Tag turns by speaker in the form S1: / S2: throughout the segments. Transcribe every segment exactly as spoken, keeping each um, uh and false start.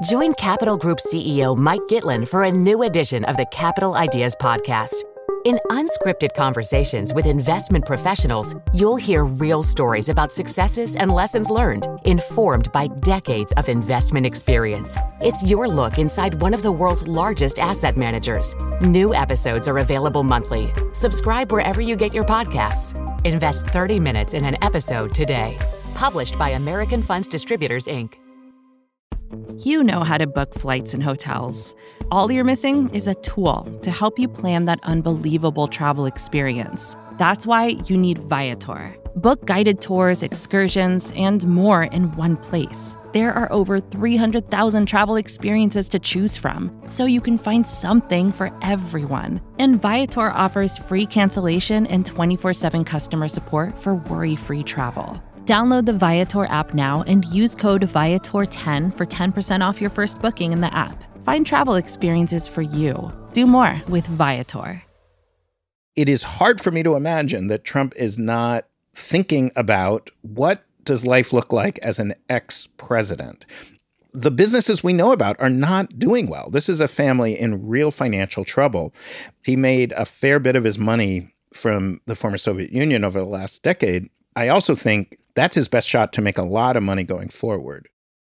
S1: Join Capital Group C E O Mike Gitlin for a new edition of the Capital Ideas Podcast. In unscripted conversations with investment professionals, you'll hear real stories about successes and lessons learned, informed by decades of investment experience. It's your look inside one of the world's largest asset managers. New episodes are available monthly. Subscribe wherever you get your podcasts. Invest thirty minutes in an episode today. Published by American Funds Distributors, Incorporated.
S2: You know how to book flights and hotels. All you're missing is a tool to help you plan that unbelievable travel experience. That's why you need Viator. Book guided tours, excursions, and more in one place. There are over three hundred thousand travel experiences to choose from, so you can find something for everyone. And Viator offers free cancellation and twenty-four seven customer support for worry-free travel. Download the Viator app now and use code Viator ten for ten percent off your first booking in the app. Find travel experiences for you. Do more with Viator.
S3: It is hard for me to imagine that Trump is not thinking about what does life look like as an ex-president. The businesses we know about are not doing well. This is a family in real financial trouble. He made a fair bit of his money from the former Soviet Union over the last decade. I also think that's his best shot to make a lot of money going forward.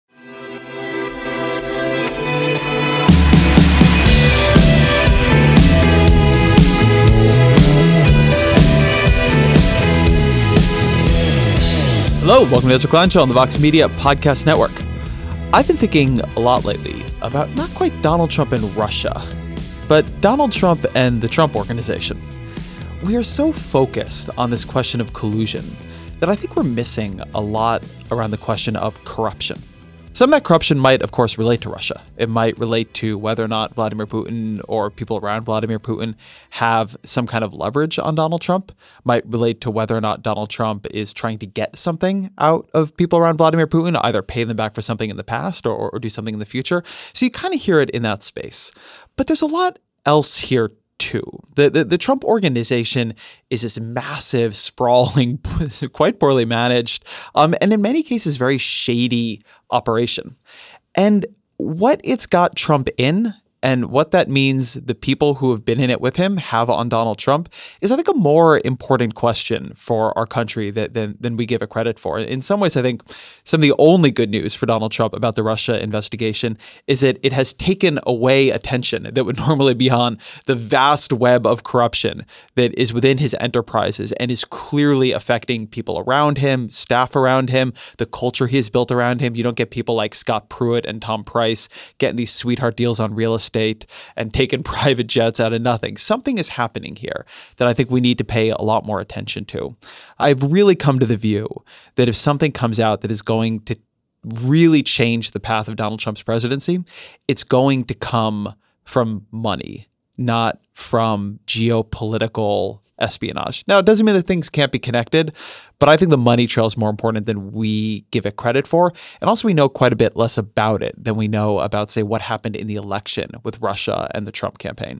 S4: Hello, welcome to Ezra Klein Show on the Vox Media Podcast Network. I've been thinking a lot lately about not quite Donald Trump and Russia, but Donald Trump and the Trump Organization. We are so focused on this question of collusion that I think we're missing a lot around the question of corruption. Some of that corruption might, of course, relate to Russia. It might relate to whether or not Vladimir Putin or people around Vladimir Putin have some kind of leverage on Donald Trump. Might relate to whether or not Donald Trump is trying to get something out of people around Vladimir Putin, either pay them back for something in the past or, or do something in the future. So you kind of hear it in that space. But there's a lot else here too. The, the the Trump Organization is this massive, sprawling, quite poorly managed, um, and in many cases very shady operation. And what it's got Trump in and what that means the people who have been in it with him have on Donald Trump is, I think, a more important question for our country that, than, than we give it credit for. In some ways, I think some of the only good news for Donald Trump about the Russia investigation is that it has taken away attention that would normally be on the vast web of corruption that is within his enterprises and is clearly affecting people around him, staff around him, the culture he has built around him. You don't get people like Scott Pruitt and Tom Price getting these sweetheart deals on real estate and taking private jets out of nothing. Something is happening here that I think we need to pay a lot more attention to. I've really come to the view that if something comes out that is going to really change the path of Donald Trump's presidency, it's going to come from money, not from geopolitical espionage. Now, it doesn't mean that things can't be connected, but I think the money trail is more important than we give it credit for. And also, we know quite a bit less about it than we know about, say, what happened in the election with Russia and the Trump campaign.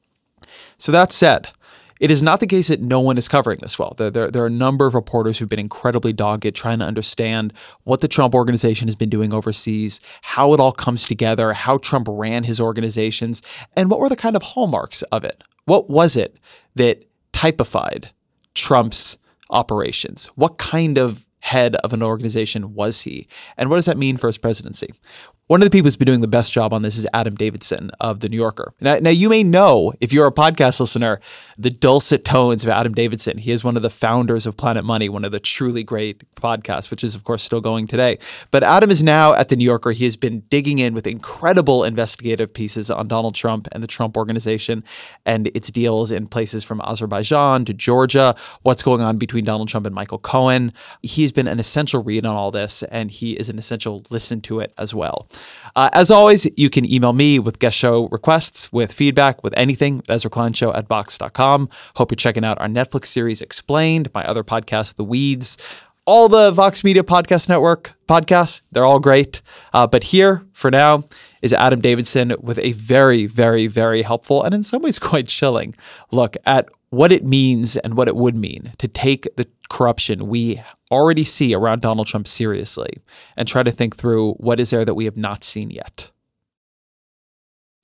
S4: So that said, it is not the case that no one is covering this well. There, there, there are a number of reporters who've been incredibly dogged trying to understand what the Trump Organization has been doing overseas, how it all comes together, how Trump ran his organizations, and what were the kind of hallmarks of it. What was it that typified Trump's operations? What kind of head of an organization was he? And what does that mean for his presidency? One of the people who's been doing the best job on this is Adam Davidson of The New Yorker. Now, now, you may know, if you're a podcast listener, the dulcet tones of Adam Davidson. He is one of the founders of Planet Money, one of the truly great podcasts, which is, of course, still going today. But Adam is now at The New Yorker. He has been digging in with incredible investigative pieces on Donald Trump and the Trump Organization and its deals in places from Azerbaijan to Georgia, what's going on between Donald Trump and Michael Cohen. He's been an essential read on all this, and he is an essential listen to it as well. Uh, as always, you can email me with guest show requests, with feedback, with anything, Ezra Klein Show at Vox dot com. Hope you're checking out our Netflix series Explained, my other podcast, The Weeds, all the Vox Media Podcast Network podcasts. They're all great. Uh, but here, for now, is Adam Davidson with a very, very, very helpful and in some ways quite chilling look at what it means and what it would mean to take the corruption we already see around Donald Trump seriously and try to think through what is there that we have not seen yet.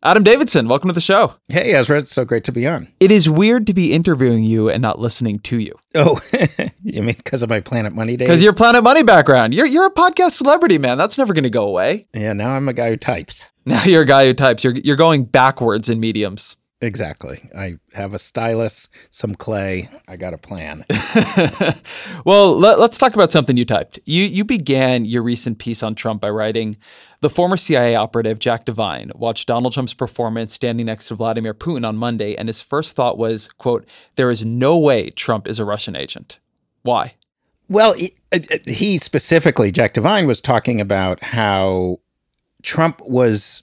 S4: Adam Davidson, welcome to the show.
S3: Hey, Ezra. It's so great to be on.
S4: It is weird to be interviewing you and not listening to you.
S3: Oh, you mean because of my Planet Money days?
S4: Because your Planet Money background. You're you're a podcast celebrity, man. That's never going to go away.
S3: Yeah, now I'm a guy who types.
S4: Now you're a guy who types. You're you're going backwards in mediums.
S3: Exactly. I have a stylus, some clay. I got a plan.
S4: Well, let, let's talk about something you typed. You you began your recent piece on Trump by writing, the former C I A operative Jack Devine watched Donald Trump's performance standing next to Vladimir Putin on Monday, and his first thought was, quote, there is no way Trump is a Russian agent. Why?
S3: Well, he, he specifically, Jack Devine, was talking about how Trump was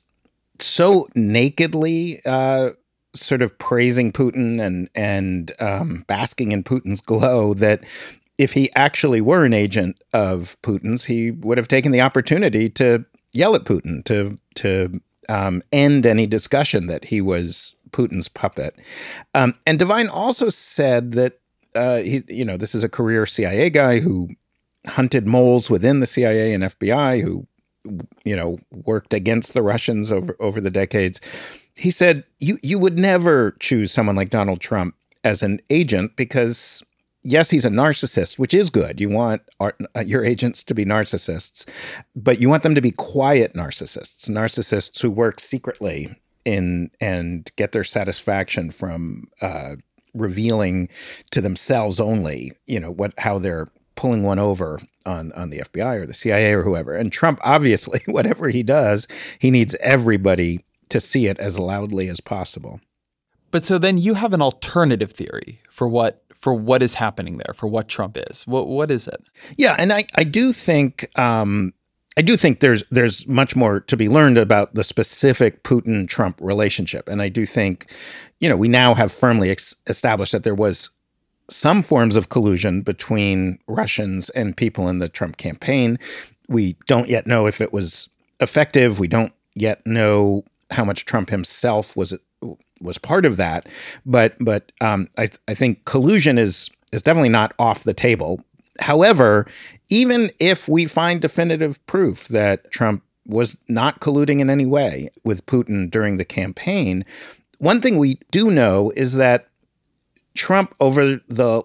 S3: so nakedly uh, sort of praising Putin and and um, basking in Putin's glow that if he actually were an agent of Putin's, he would have taken the opportunity to yell at Putin, to to um, end any discussion that he was Putin's puppet. Um, and Devine also said that uh, he, you know, this is a career C I A guy who hunted moles within the C I A and F B I, who, you know, worked against the Russians over over the decades. He said, you you would never choose someone like Donald Trump as an agent because, yes, he's a narcissist, which is good. You want our, your agents to be narcissists, but you want them to be quiet narcissists, narcissists who work secretly in and get their satisfaction from uh, revealing to themselves only, you know, what how they're pulling one over on, on the F B I or the C I A or whoever. And Trump, obviously, whatever he does, he needs everybody to see it as loudly as possible.
S4: But so then you have an alternative theory for what for what is happening there, for what Trump is. What what is it?
S3: Yeah, and I, I do think um, I do think there's there's much more to be learned about the specific Putin-Trump relationship. And I do think, you know, we now have firmly ex- established that there was some forms of collusion between Russians and people in the Trump campaign. We don't yet know if it was effective. We don't yet know how much Trump himself was was part of that, but but um, I I think collusion is is definitely not off the table. However, even if we find definitive proof that Trump was not colluding in any way with Putin during the campaign, one thing we do know is that Trump, over the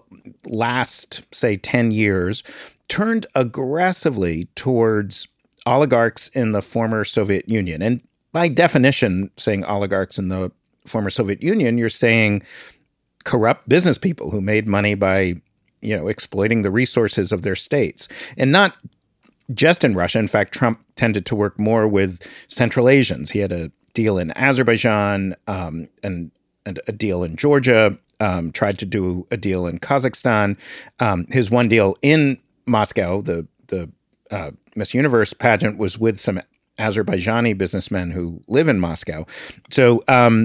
S3: last, say, ten years, turned aggressively towards oligarchs in the former Soviet Union. And by definition, saying oligarchs in the former Soviet Union, you're saying corrupt business people who made money by, you know, exploiting the resources of their states. And not just in Russia. In fact, Trump tended to work more with Central Asians. He had a deal in Azerbaijan um, and, and a deal in Georgia, um, tried to do a deal in Kazakhstan. Um, his one deal in Moscow, the, the uh, Miss Universe pageant, was with some Azerbaijani businessmen who live in Moscow. So, um,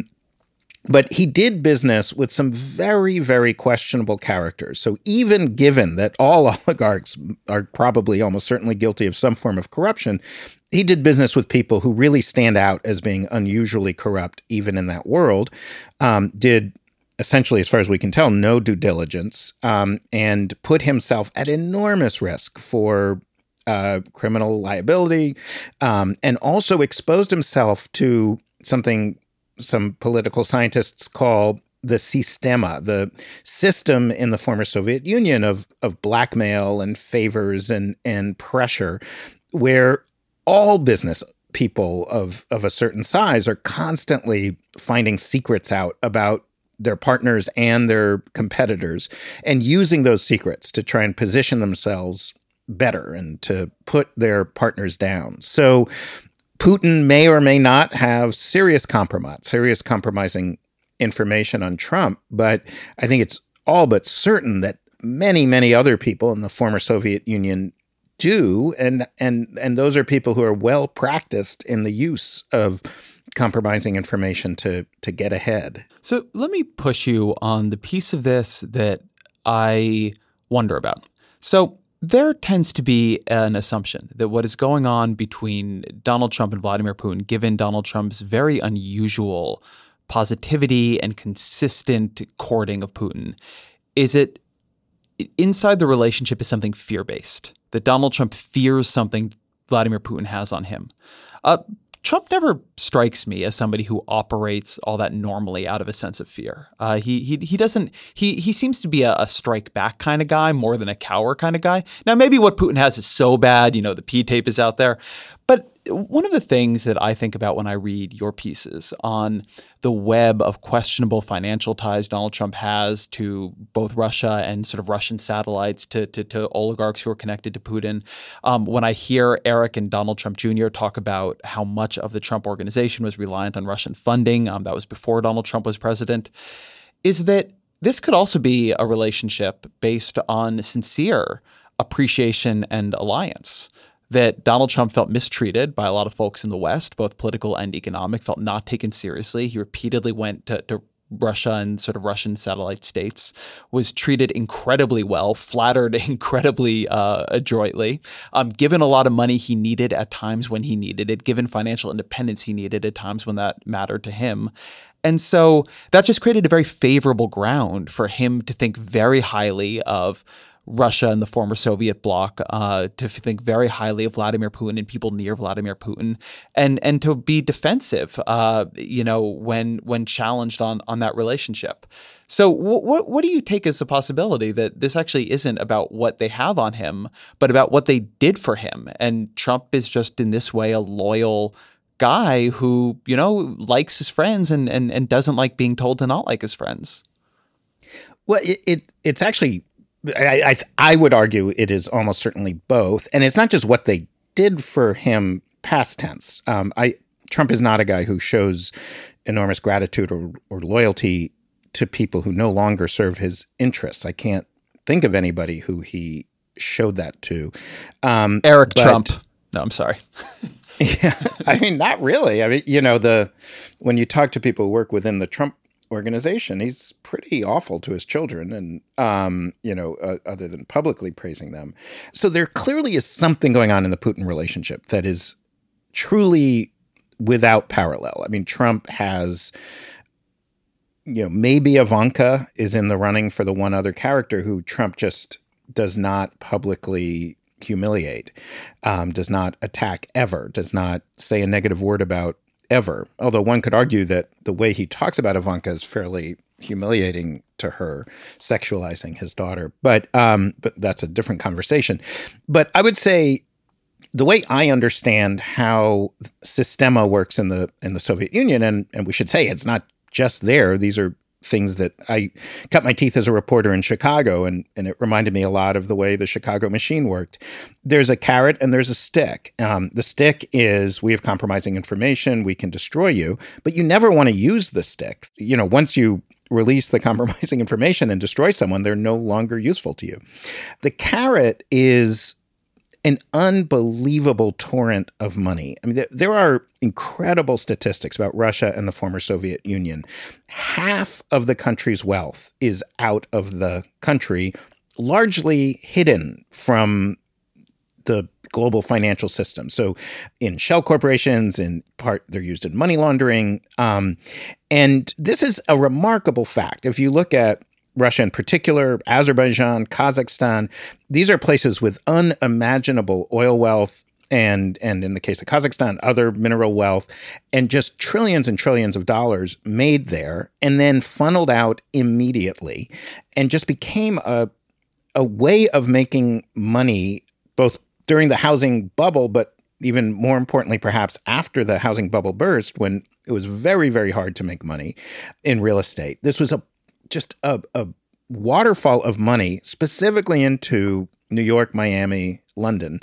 S3: but he did business with some very, very questionable characters. So even given that all oligarchs are probably almost certainly guilty of some form of corruption, he did business with people who really stand out as being unusually corrupt, even in that world, um, did essentially, as far as we can tell, no due diligence, um, and put himself at enormous risk for Uh, criminal liability, um, and also exposed himself to something some political scientists call the sistema, the system in the former Soviet Union of of blackmail and favors and and pressure, where all business people of of a certain size are constantly finding secrets out about their partners and their competitors, and using those secrets to try and position themselves better and to put their partners down. So Putin may or may not have serious compromise, serious compromising information on Trump, but I think it's all but certain that many, many other people in the former Soviet Union do, and and and those are people who are well practiced in the use of compromising information to to get ahead.
S4: So let me push you on the piece of this that I wonder about. So there tends to be an assumption that what is going on between Donald Trump and Vladimir Putin, given Donald Trump's very unusual positivity and consistent courting of Putin, is it inside the relationship is something fear-based, that Donald Trump fears something Vladimir Putin has on him. Uh, Trump never strikes me as somebody who operates all that normally out of a sense of fear. Uh, he he he doesn't. He he seems to be a, a strike back kind of guy more than a cower kind of guy. Now, maybe what Putin has is so bad, you know, the P tape is out there, but one of the things that I think about when I read your pieces on the web of questionable financial ties Donald Trump has to both Russia and sort of Russian satellites to to, to oligarchs who are connected to Putin, um, when I hear Eric and Donald Trump Junior talk about how much of the Trump organization was reliant on Russian funding, um, that was before Donald Trump was president, is that this could also be a relationship based on sincere appreciation and alliance. That Donald Trump felt mistreated by a lot of folks in the West, both political and economic, felt not taken seriously. He repeatedly went to, to Russia and sort of Russian satellite states, was treated incredibly well, flattered incredibly uh, adroitly, um, given a lot of money he needed at times when he needed it, given financial independence he needed at times when that mattered to him. And so that just created a very favorable ground for him to think very highly of Russia and the former Soviet bloc, uh, to think very highly of Vladimir Putin and people near Vladimir Putin, and and to be defensive, uh, you know, when when challenged on on that relationship. So what what do you take as a possibility that this actually isn't about what they have on him, but about what they did for him? And Trump is just in this way a loyal guy who, you know, likes his friends and and and doesn't like being told to not like his friends.
S3: Well, it, it it's actually. I, I I would argue it is almost certainly both, and it's not just what they did for him, past tense. Um, I Trump is not a guy who shows enormous gratitude or, or loyalty to people who no longer serve his interests. I can't think of anybody who he showed that to. Um,
S4: Eric
S3: but,
S4: Trump. No, I'm sorry.
S3: Yeah, I mean, not really. I mean, you know, the when you talk to people who work within the Trump organization, he's pretty awful to his children, and um, you know, uh, other than publicly praising them. So there clearly is something going on in the Putin relationship that is truly without parallel. I mean, Trump has, you know, maybe Ivanka is in the running for the one other character who Trump just does not publicly humiliate, um, does not attack ever, does not say a negative word about ever. Although one could argue that the way he talks about Ivanka is fairly humiliating to her, sexualizing his daughter. But um, but that's a different conversation. But I would say the way I understand how Sistema works in the in the Soviet Union, and and we should say it's not just there. These are things that I cut my teeth as a reporter in Chicago, and, and it reminded me a lot of the way the Chicago machine worked. There's a carrot and there's a stick. Um, the stick is, we have compromising information, we can destroy you, but you never want to use the stick. You know, once you release the compromising information and destroy someone, they're no longer useful to you. The carrot is an unbelievable torrent of money. I mean, there, there are incredible statistics about Russia and the former Soviet Union. Half of the country's wealth is out of the country, largely hidden from the global financial system. So in shell corporations, in part, they're used in money laundering. Um, and this is a remarkable fact. If you look at Russia in particular, Azerbaijan, Kazakhstan, these are places with unimaginable oil wealth and, and in the case of Kazakhstan, other mineral wealth, and just trillions and trillions of dollars made there and then funneled out immediately and just became a, a way of making money both during the housing bubble, but even more importantly, perhaps after the housing bubble burst, when it was very, very hard to make money in real estate. This was a just a, a waterfall of money, specifically into New York, Miami, London,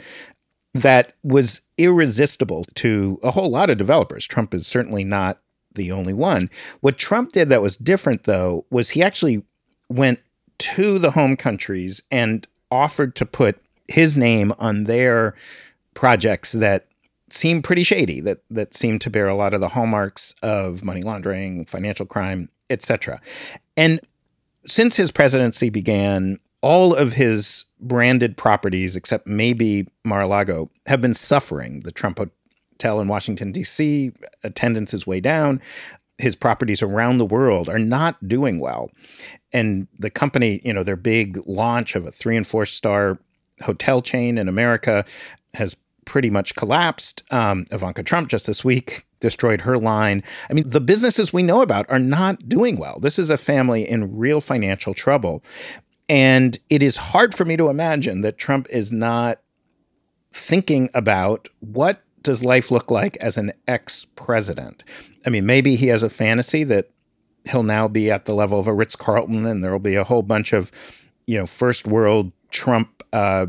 S3: that was irresistible to a whole lot of developers. Trump is certainly not the only one. What Trump did that was different, though, was he actually went to the home countries and offered to put his name on their projects that seemed pretty shady, that that seemed to bear a lot of the hallmarks of money laundering, financial crime, et cetera. And since his presidency began, all of his branded properties, except maybe Mar-a-Lago, have been suffering. The Trump Hotel in Washington, D C, attendance is way down. His properties around the world are not doing well. And the company, you know, their big launch of a three and four star hotel chain in America has pretty much collapsed. Um, Ivanka Trump just this week destroyed her line. I mean, the businesses we know about are not doing well. This is a family in real financial trouble. And it is hard for me to imagine that Trump is not thinking about what does life look like as an ex-president. I mean, maybe he has a fantasy that he'll now be at the level of a Ritz-Carlton and there'll be a whole bunch of, you know, first world Trump uh,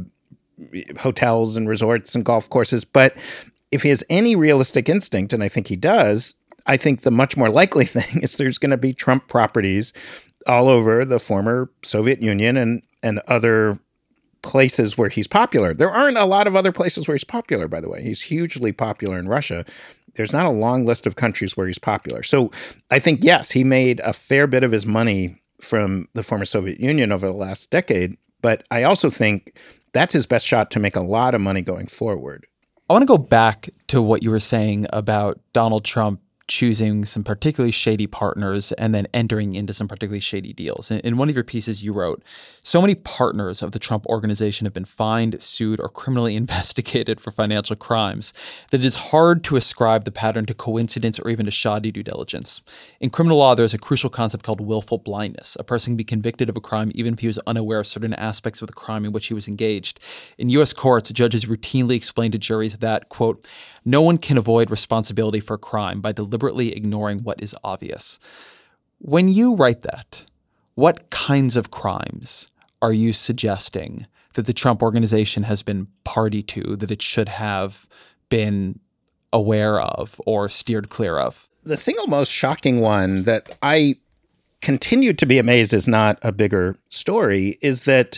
S3: hotels and resorts and golf courses. But if he has any realistic instinct, and I think he does, I think the much more likely thing is there's going to be Trump properties all over the former Soviet Union and, and other places where he's popular. There aren't a lot of other places where he's popular, by the way. He's hugely popular in Russia. There's not a long list of countries where he's popular. So I think, yes, he made a fair bit of his money from the former Soviet Union over the last decade. But I also think that's his best shot to make a lot of money going forward.
S4: I want to go back to what you were saying about Donald Trump choosing some particularly shady partners and then entering into some particularly shady deals. In, in one of your pieces, you wrote, so many partners of the Trump organization have been fined, sued, or criminally investigated for financial crimes that it is hard to ascribe the pattern to coincidence or even to shoddy due diligence. In criminal law, there's a crucial concept called willful blindness. A person can be convicted of a crime even if he was unaware of certain aspects of the crime in which he was engaged. In U S courts, judges routinely explain to juries that, quote, no one can avoid responsibility for a crime by deliberately ignoring what is obvious. When you write that, what kinds of crimes are you suggesting that the Trump organization has been party to, that it should have been aware of or steered clear of?
S3: The single most shocking one that I continue to be amazed is not a bigger story is that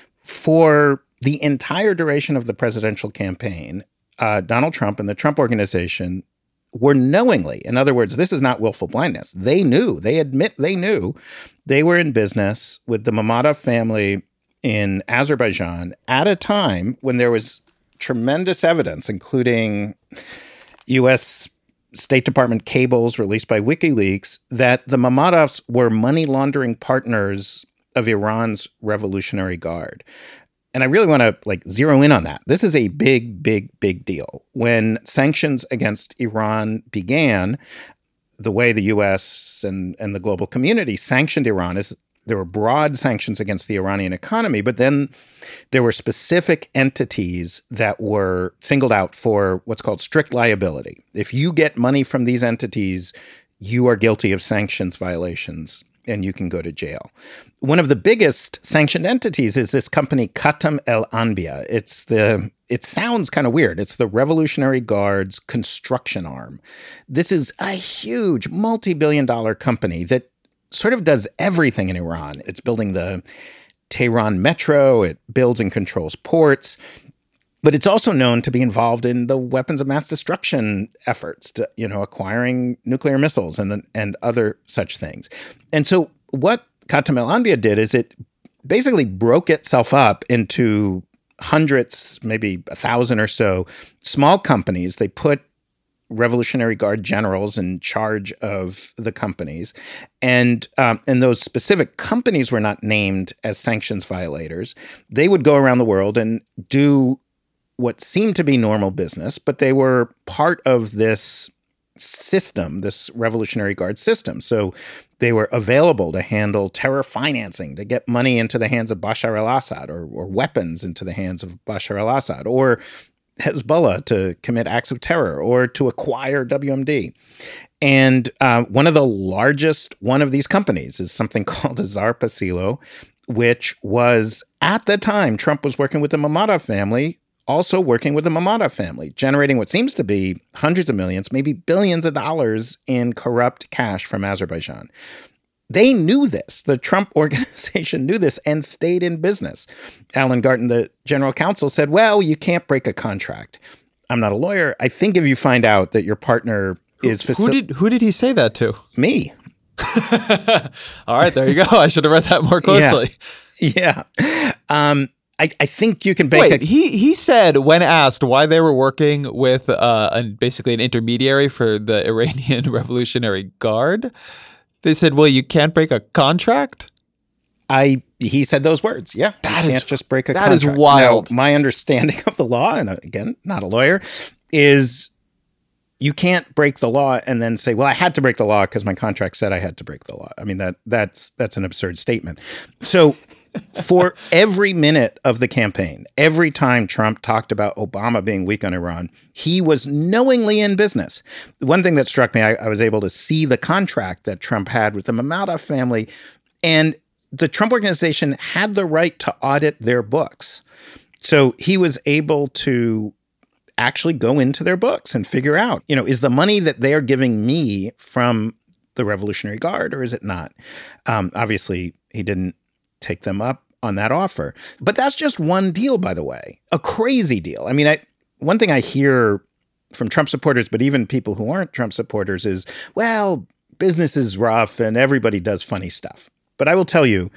S3: for the entire duration of the presidential campaign, Uh, Donald Trump and the Trump organization were knowingly, in other words, this is not willful blindness. They knew, they admit they knew they were in business with the Mammadov family in Azerbaijan at a time when there was tremendous evidence, including U S State Department cables released by WikiLeaks, that the Mammadovs were money laundering partners of Iran's Revolutionary Guard. And I really want to like zero in on that. This is a big, big, big deal. When sanctions against Iran began, the way the U S and, and the global community sanctioned Iran is there were broad sanctions against the Iranian economy, but then there were specific entities that were singled out for what's called strict liability. If you get money from these entities, you are guilty of sanctions violations and you can go to jail. One of the biggest sanctioned entities is this company Khatam El Anbiya. It's the, it sounds kind of weird. It's the Revolutionary Guard's construction arm. This is a huge multi-billion dollar company that sort of does everything in Iran. It's building the Tehran metro. It builds and controls ports. But it's also known to be involved in the weapons of mass destruction efforts, to, you know, acquiring nuclear missiles and and other such things. And so what Khatam El Anbiya did is it basically broke itself up into hundreds, maybe a thousand or so small companies. They put Revolutionary Guard generals in charge of the companies. And, um, and those specific companies were not named as sanctions violators. They would go around the world and do what seemed to be normal business, but they were part of this system, this Revolutionary Guard system. So they were available to handle terror financing, to get money into the hands of Bashar al-Assad, or, or weapons into the hands of Bashar al-Assad, or Hezbollah to commit acts of terror, or to acquire W M D. And uh, one of the largest one of these companies is something called Zarpa Silo, which was, at the time Trump was working with the Mammadov family, also working with the Mammadov family, generating what seems to be hundreds of millions, maybe billions of dollars in corrupt cash from Azerbaijan. They knew this. The Trump organization knew this and stayed in business. Alan Garten, the general counsel, said, well, you can't break a contract. I'm not a lawyer. I think if you find out that your partner is...
S4: Who,
S3: faci-
S4: who did who did he say that to?
S3: Me.
S4: All right, there you go. I should have read that more closely.
S3: Yeah. yeah. Um, I, I think you can bake
S4: Wait,
S3: a...
S4: he, he said when asked why they were working with uh, an, basically an intermediary for the Iranian Revolutionary Guard, they said, well, you can't break a contract?
S3: I He said those words. Yeah.
S4: That
S3: you
S4: is
S3: can't just break a
S4: that
S3: contract.
S4: is wild.
S3: Now, my understanding of the law, and again, not a lawyer, is you can't break the law and then say, well, I had to break the law because my contract said I had to break the law. I mean, that that's that's an absurd statement. So for every minute of the campaign, every time Trump talked about Obama being weak on Iran, he was knowingly in business. One thing that struck me, I, I was able to see the contract that Trump had with the Mammadov family, and the Trump Organization had the right to audit their books. So he was able to actually go into their books and figure out, you know, is the money that they are giving me from the Revolutionary Guard or is it not? Um, obviously, he didn't take them up on that offer. But that's just one deal, by the way, a crazy deal. I mean, I, one thing I hear from Trump supporters, but even people who aren't Trump supporters is, well, business is rough and everybody does funny stuff. But I will tell you,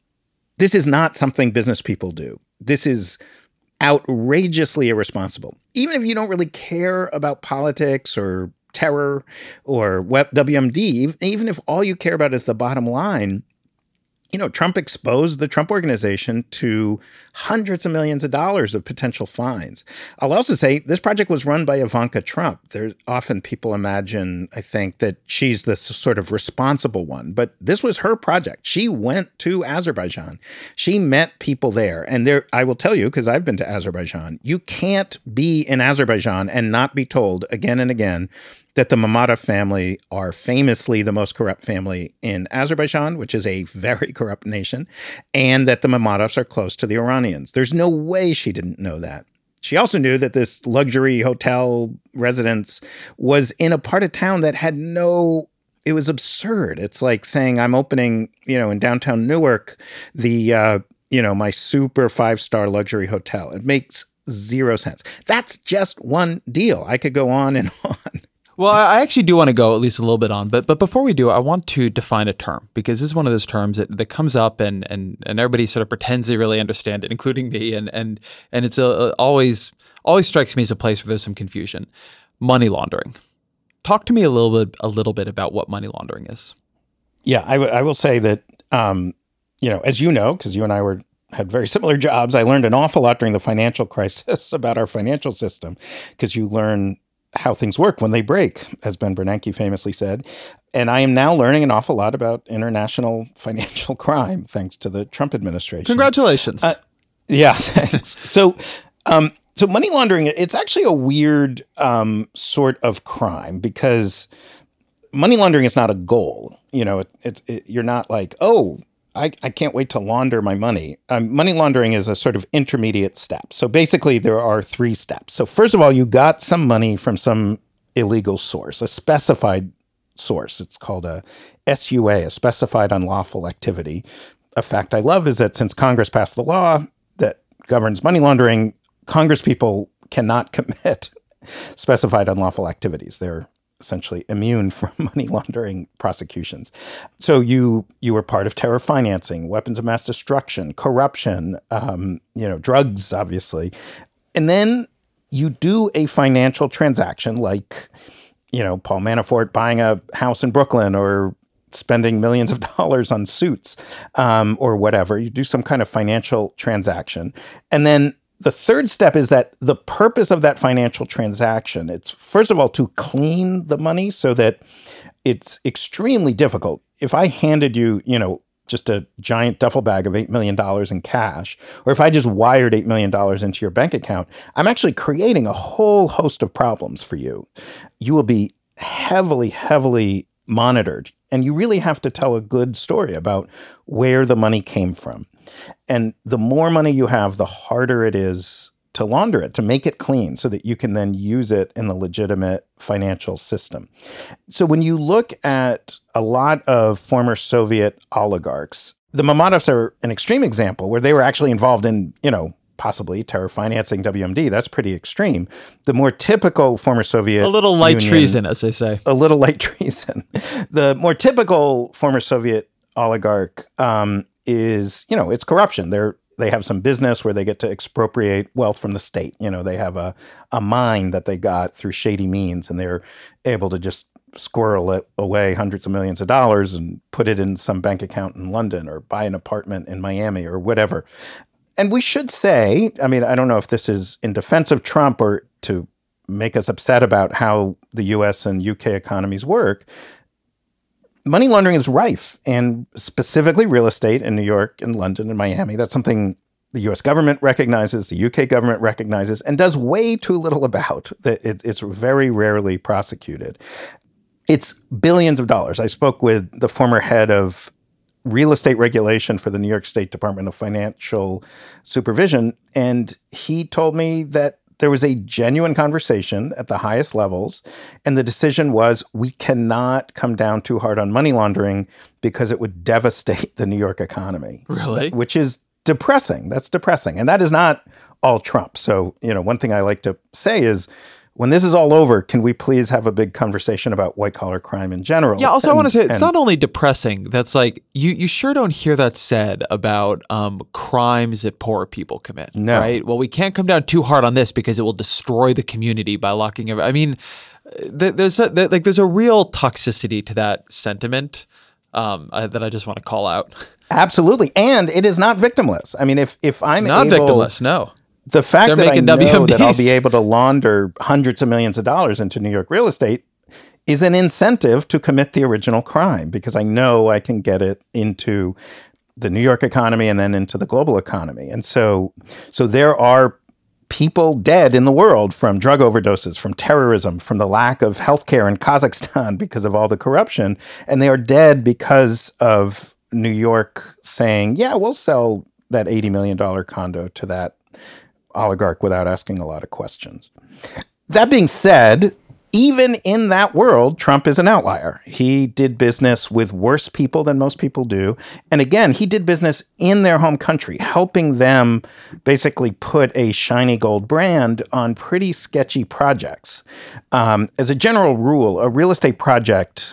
S3: this is not something business people do. This is outrageously irresponsible. Even if you don't really care about politics or terror or W M D, even if all you care about is the bottom line, you know, Trump exposed the Trump Organization to hundreds of millions of dollars of potential fines. I'll also say this project was run by Ivanka Trump. There's often people imagine, I think, that she's the sort of responsible one, but this was her project. She went to Azerbaijan. She met people there. And there, I will tell you, because I've been to Azerbaijan, you can't be in Azerbaijan and not be told again and again that the Mammadov family are famously the most corrupt family in Azerbaijan, which is a very corrupt nation, and that the Mammadovs are close to the Iranians. There's no way she didn't know that. She also knew that this luxury hotel residence was in a part of town that had no, it was absurd. It's like saying I'm opening, you know, in downtown Newark, the, uh, you know, my super five-star luxury hotel. It makes zero sense. That's just one deal. I could go on and on.
S4: Well, I actually do want to go at least a little bit on, but but before we do, I want to define a term, because this is one of those terms that, that comes up and and and everybody sort of pretends they really understand it, including me, and and and it's a, always always strikes me as a place where there's some confusion. Money laundering. Talk to me a little bit a little bit about what money laundering is.
S3: Yeah, I, w- I will say that um, you know, as you know, because you and I were had very similar jobs, I learned an awful lot during the financial crisis about our financial system, because you learn how things work when they break, as Ben Bernanke famously said. And I am now learning an awful lot about international financial crime, thanks to the Trump administration.
S4: Congratulations. Uh,
S3: yeah, thanks. So, um, so money laundering, it's actually a weird um, sort of crime, because money laundering is not a goal. You know, it, it's it, you're not like, oh, I, I can't wait to launder my money. Um, money laundering is a sort of intermediate step. So basically, there are three steps. So first of all, you got some money from some illegal source, a specified source. It's called a S U A, a specified unlawful activity. A fact I love is that since Congress passed the law that governs money laundering, Congress people cannot commit specified unlawful activities. They're essentially immune from money laundering prosecutions. So you you were part of terror financing, weapons of mass destruction, corruption, um, you know, drugs, obviously. And then you do a financial transaction like, you know, Paul Manafort buying a house in Brooklyn or spending millions of dollars on suits um, or whatever. You do some kind of financial transaction. And then the third step is that the purpose of that financial transaction, it's first of all to clean the money so that it's extremely difficult. If I handed you, you know, just a giant duffel bag of eight million dollars in cash, or if I just wired eight million dollars into your bank account, I'm actually creating a whole host of problems for you. You will be heavily, heavily monitored. And you really have to tell a good story about where the money came from. And the more money you have, the harder it is to launder it, to make it clean so that you can then use it in the legitimate financial system. So when you look at a lot of former Soviet oligarchs, the Mammadovs are an extreme example where they were actually involved in, you know, possibly terror financing W M D. That's pretty extreme. The more typical former Soviet
S4: A little light
S3: Union,
S4: treason, as they say.
S3: A little light treason. The more typical former Soviet oligarch um, is, you know, it's corruption. They're They have some business where they get to expropriate wealth from the state. You know, they have a, a mine that they got through shady means, and they're able to just squirrel away hundreds of millions of dollars and put it in some bank account in London or buy an apartment in Miami or whatever. And we should say, I mean, I don't know if this is in defense of Trump or to make us upset about how the U S and U K economies work. Money laundering is rife, and specifically real estate in New York and London and Miami. That's something the U S government recognizes, the U K government recognizes, and does way too little about. It, it's very rarely prosecuted. It's billions of dollars. I spoke with the former head of real estate regulation for the New York State Department of Financial Supervision, and he told me that there was a genuine conversation at the highest levels, and the decision was we cannot come down too hard on money laundering because it would devastate the New York economy.
S4: Really?
S3: Which is depressing. That's depressing. And that is not all Trump. So, you know, one thing I like to say is, when this is all over, can we please have a big conversation about white-collar crime in general?
S4: Yeah, also
S3: and,
S4: I want to say, it's
S3: and,
S4: not only depressing, that's like, you you sure don't hear that said about um, crimes that poor people commit,
S3: no.
S4: right? Well, we can't come down too hard on this because it will destroy the community by locking every, I mean, th- there's a, th- like there's a real toxicity to that sentiment um, uh, that I just want to call out.
S3: Absolutely. And it is not victimless. I mean, if, if I'm
S4: it's not
S3: able,
S4: victimless, no.
S3: The fact
S4: They're
S3: that I know
S4: W M Ds.
S3: that I'll be able to launder hundreds of millions of dollars into New York real estate is an incentive to commit the original crime, because I know I can get it into the New York economy and then into the global economy. And so, so there are people dead in the world from drug overdoses, from terrorism, from the lack of healthcare in Kazakhstan because of all the corruption. And they are dead because of New York saying, yeah, we'll sell that eighty million dollars condo to that oligarch without asking a lot of questions. That being said, even in that world, Trump is an outlier. He did business with worse people than most people do. And again, he did business in their home country, helping them basically put a shiny gold brand on pretty sketchy projects. Um, as a general rule, a real estate project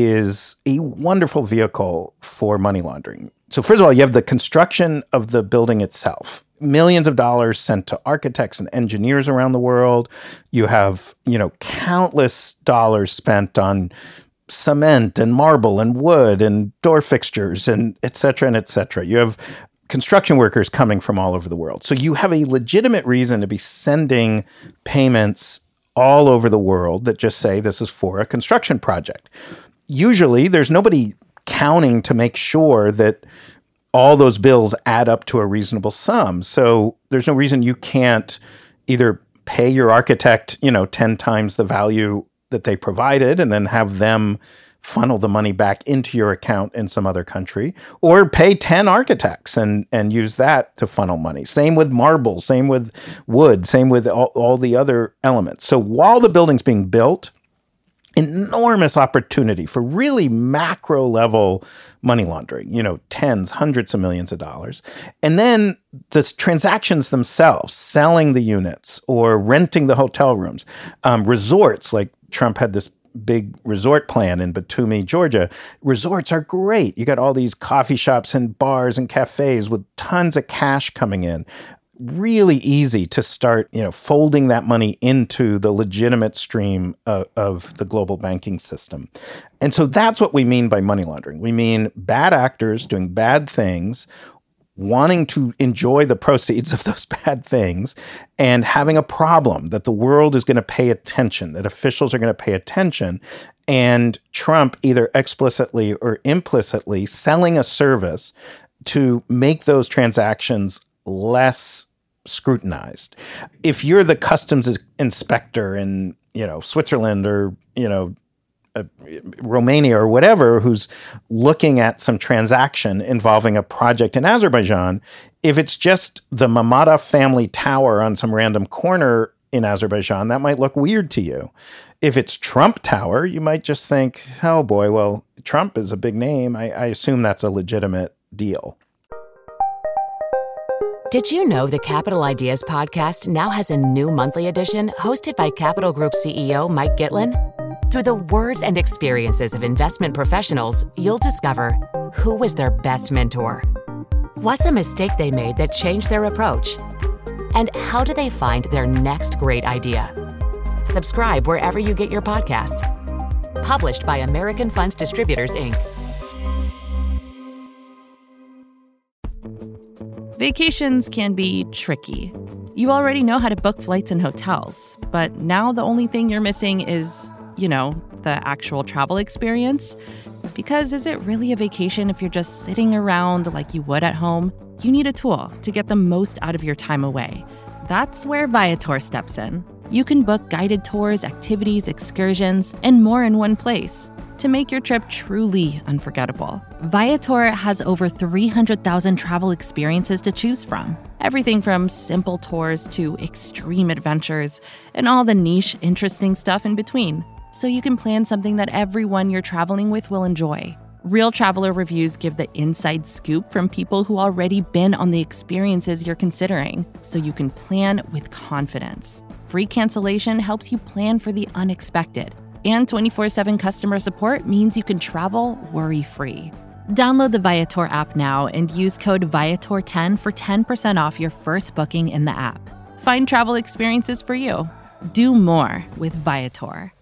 S3: is a wonderful vehicle for money laundering. So first of all, you have the construction of the building itself. Millions of dollars sent to architects and engineers around the world. You have, you know, countless dollars spent on cement and marble and wood and door fixtures and et cetera and et cetera. You have construction workers coming from all over the world. So you have a legitimate reason to be sending payments all over the world that just say this is for a construction project. Usually there's nobody counting to make sure that all those bills add up to a reasonable sum. So there's no reason you can't either pay your architect, you know, ten times the value that they provided and then have them funnel the money back into your account in some other country, or pay ten architects and, and use that to funnel money. Same with marble, same with wood, same with all, all the other elements. So while the building's being built, enormous opportunity for really macro level money laundering, you know, tens, hundreds of millions of dollars. And then the transactions themselves, selling the units or renting the hotel rooms, um, resorts, like Trump had this big resort plan in Batumi, Georgia. Resorts are great. You got all these coffee shops and bars and cafes with tons of cash coming in. Really easy to start, you know, folding that money into the legitimate stream of, of the global banking system. And so that's what we mean by money laundering. We mean bad actors doing bad things, wanting to enjoy the proceeds of those bad things, and having a problem that the world is going to pay attention, that officials are going to pay attention, and Trump either explicitly or implicitly selling a service to make those transactions less scrutinized. If you're the customs inspector in, you know, Switzerland or, you know, uh, Romania or whatever, who's looking at some transaction involving a project in Azerbaijan, if it's just the Mammadov family tower on some random corner in Azerbaijan, that might look weird to you. If it's Trump Tower, you might just think, oh boy, well, Trump is a big name. I, I assume that's a legitimate deal.
S1: Did you know the Capital Ideas podcast now has a new monthly edition hosted by Capital Group C E O Mike Gitlin? Through the words and experiences of investment professionals, you'll discover who was their best mentor, what's a mistake they made that changed their approach, and how do they find their next great idea. Subscribe wherever you get your podcasts. Published by American Funds Distributors, Incorporated.
S2: Vacations can be tricky. You already know how to book flights and hotels, but now the only thing you're missing is, you know, the actual travel experience. Because is it really a vacation if you're just sitting around like you would at home? You need a tool to get the most out of your time away. That's where Viator steps in. You can book guided tours, activities, excursions, and more in one place to make your trip truly unforgettable. Viator has over three hundred thousand travel experiences to choose from. Everything from simple tours to extreme adventures and all the niche, interesting stuff in between. So you can plan something that everyone you're traveling with will enjoy. Real traveler reviews give the inside scoop from people who already been on the experiences you're considering, so you can plan with confidence. Free cancellation helps you plan for the unexpected. And twenty-four seven customer support means you can travel worry-free. Download the Viator app now and use code Viator ten for ten percent off your first booking in the app. Find travel experiences for you. Do more with Viator.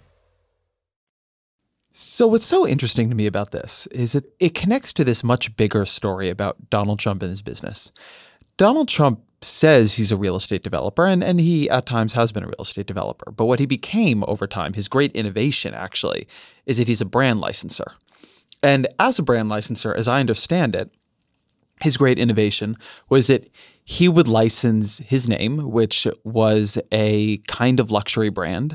S4: So what's so interesting to me about this is that it connects to this much bigger story about Donald Trump and his business. Donald Trump says he's a real estate developer, and, and he at times has been a real estate developer. But what he became over time, his great innovation actually, is that he's a brand licenser. And as a brand licenser, as I understand it, his great innovation was that he would license his name, which was a kind of luxury brand,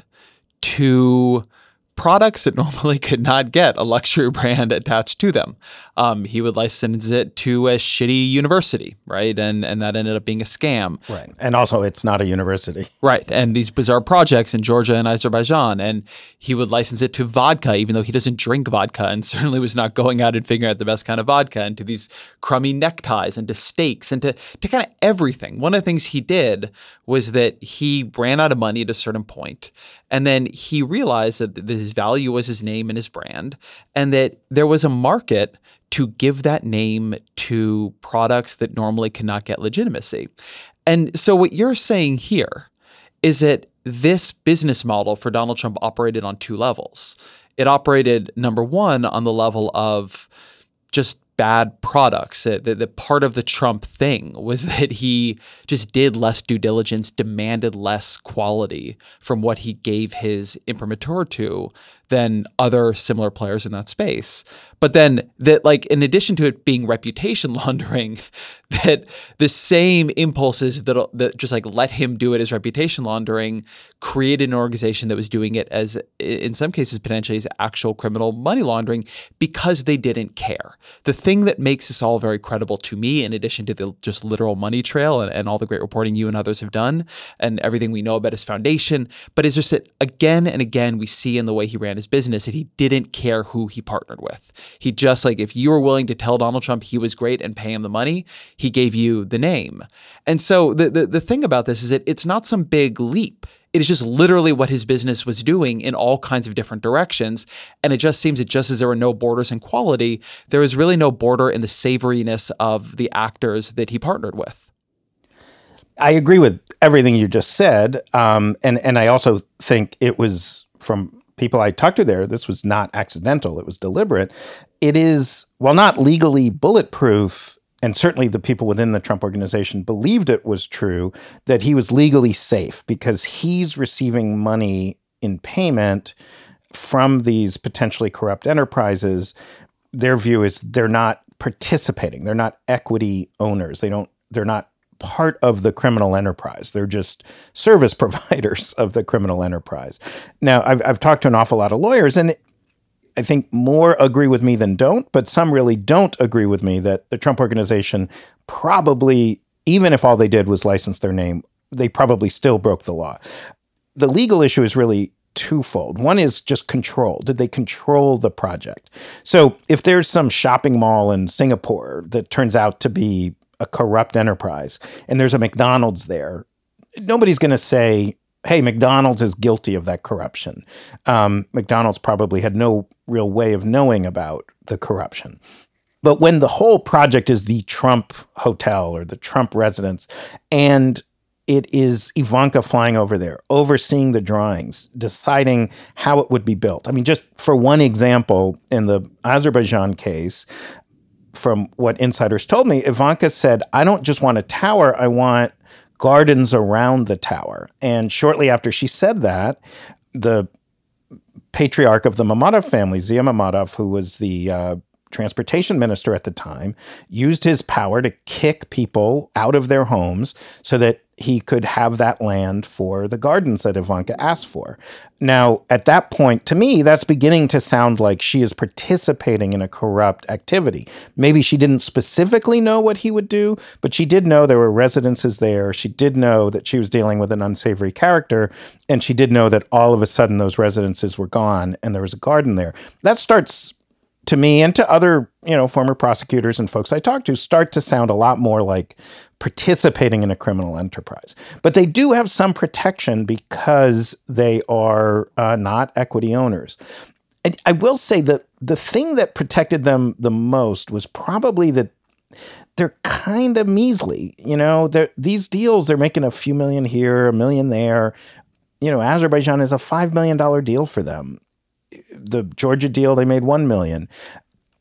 S4: to products that normally could not get a luxury brand attached to them. Um, he would license it to a shitty university, right? And and that ended up being a scam.
S3: Right. And also, it's not a university.
S4: Right. And these bizarre projects in Georgia and Azerbaijan. And he would license it to vodka, even though he doesn't drink vodka and certainly was not going out and figuring out the best kind of vodka, and to these crummy neckties and to steaks and to, to kind of everything. One of the things he did was that he ran out of money at a certain point. And then he realized that his value was his name and his brand, and that there was a market to give that name to products that normally cannot get legitimacy. And so what you're saying here is that this business model for Donald Trump operated on two levels. It operated, number one, on the level of just bad products. The, the part of the Trump thing was that he just did less due diligence, demanded less quality from what he gave his imprimatur to than other similar players in that space. But then that, like, in addition to it being reputation laundering, that the same impulses that that just like let him do it as reputation laundering created an organization that was doing it as, in some cases, potentially as actual criminal money laundering, because they didn't care. The thing that makes this all very credible to me, in addition to the just literal money trail and, and all the great reporting you and others have done and everything we know about his foundation, but is just that again and again we see in the way he ran his business that he didn't care who he partnered with. He just, like, if you were willing to tell Donald Trump he was great and pay him the money, he gave you the name. And so the the, the thing about this is that it's not some big leap. It is just literally what his business was doing in all kinds of different directions. And it just seems that just as there were no borders in quality, there was really no border in the savoriness of the actors that he partnered with.
S3: I agree with everything you just said. Um, and, and I also think it was, from people I talked to there, this was not accidental. It was deliberate. It is, while not legally bulletproof, and certainly the people within the Trump organization believed it was true, that he was legally safe because he's receiving money in payment from these potentially corrupt enterprises. Their view is they're not participating. They're not equity owners. They don't, they're not part of the criminal enterprise. They're just service providers of the criminal enterprise. Now, I've, I've talked to an awful lot of lawyers, and I think more agree with me than don't, but some really don't agree with me that the Trump organization probably, even if all they did was license their name, they probably still broke the law. The legal issue is really twofold. One is just control. Did they control the project? So if there's some shopping mall in Singapore that turns out to be a corrupt enterprise, and there's a McDonald's there, nobody's going to say, hey, McDonald's is guilty of that corruption. Um, McDonald's probably had no real way of knowing about the corruption. But when the whole project is the Trump hotel or the Trump residence, and it is Ivanka flying over there, overseeing the drawings, deciding how it would be built. I mean, just for one example, in the Azerbaijan case, from what insiders told me, Ivanka said, I don't just want a tower, I want gardens around the tower. And shortly after she said that, the patriarch of the Mammadov family, Zia Mammadov, who was the uh, transportation minister at the time, used his power to kick people out of their homes so that he could have that land for the gardens that Ivanka asked for. Now, at that point, to me, that's beginning to sound like she is participating in a corrupt activity. Maybe she didn't specifically know what he would do, but she did know there were residences there. She did know that she was dealing with an unsavory character, and she did know that all of a sudden those residences were gone and there was a garden there. That starts, to me and to other, you know, former prosecutors and folks I talked to, start to sound a lot more like participating in a criminal enterprise. But they do have some protection because they are uh, not equity owners. And I will say that the thing that protected them the most was probably that they're kind of measly. You know, these deals, they're making a few million here, a million there. You know, Azerbaijan is a five million dollars deal for them. The Georgia deal, they made one million dollars.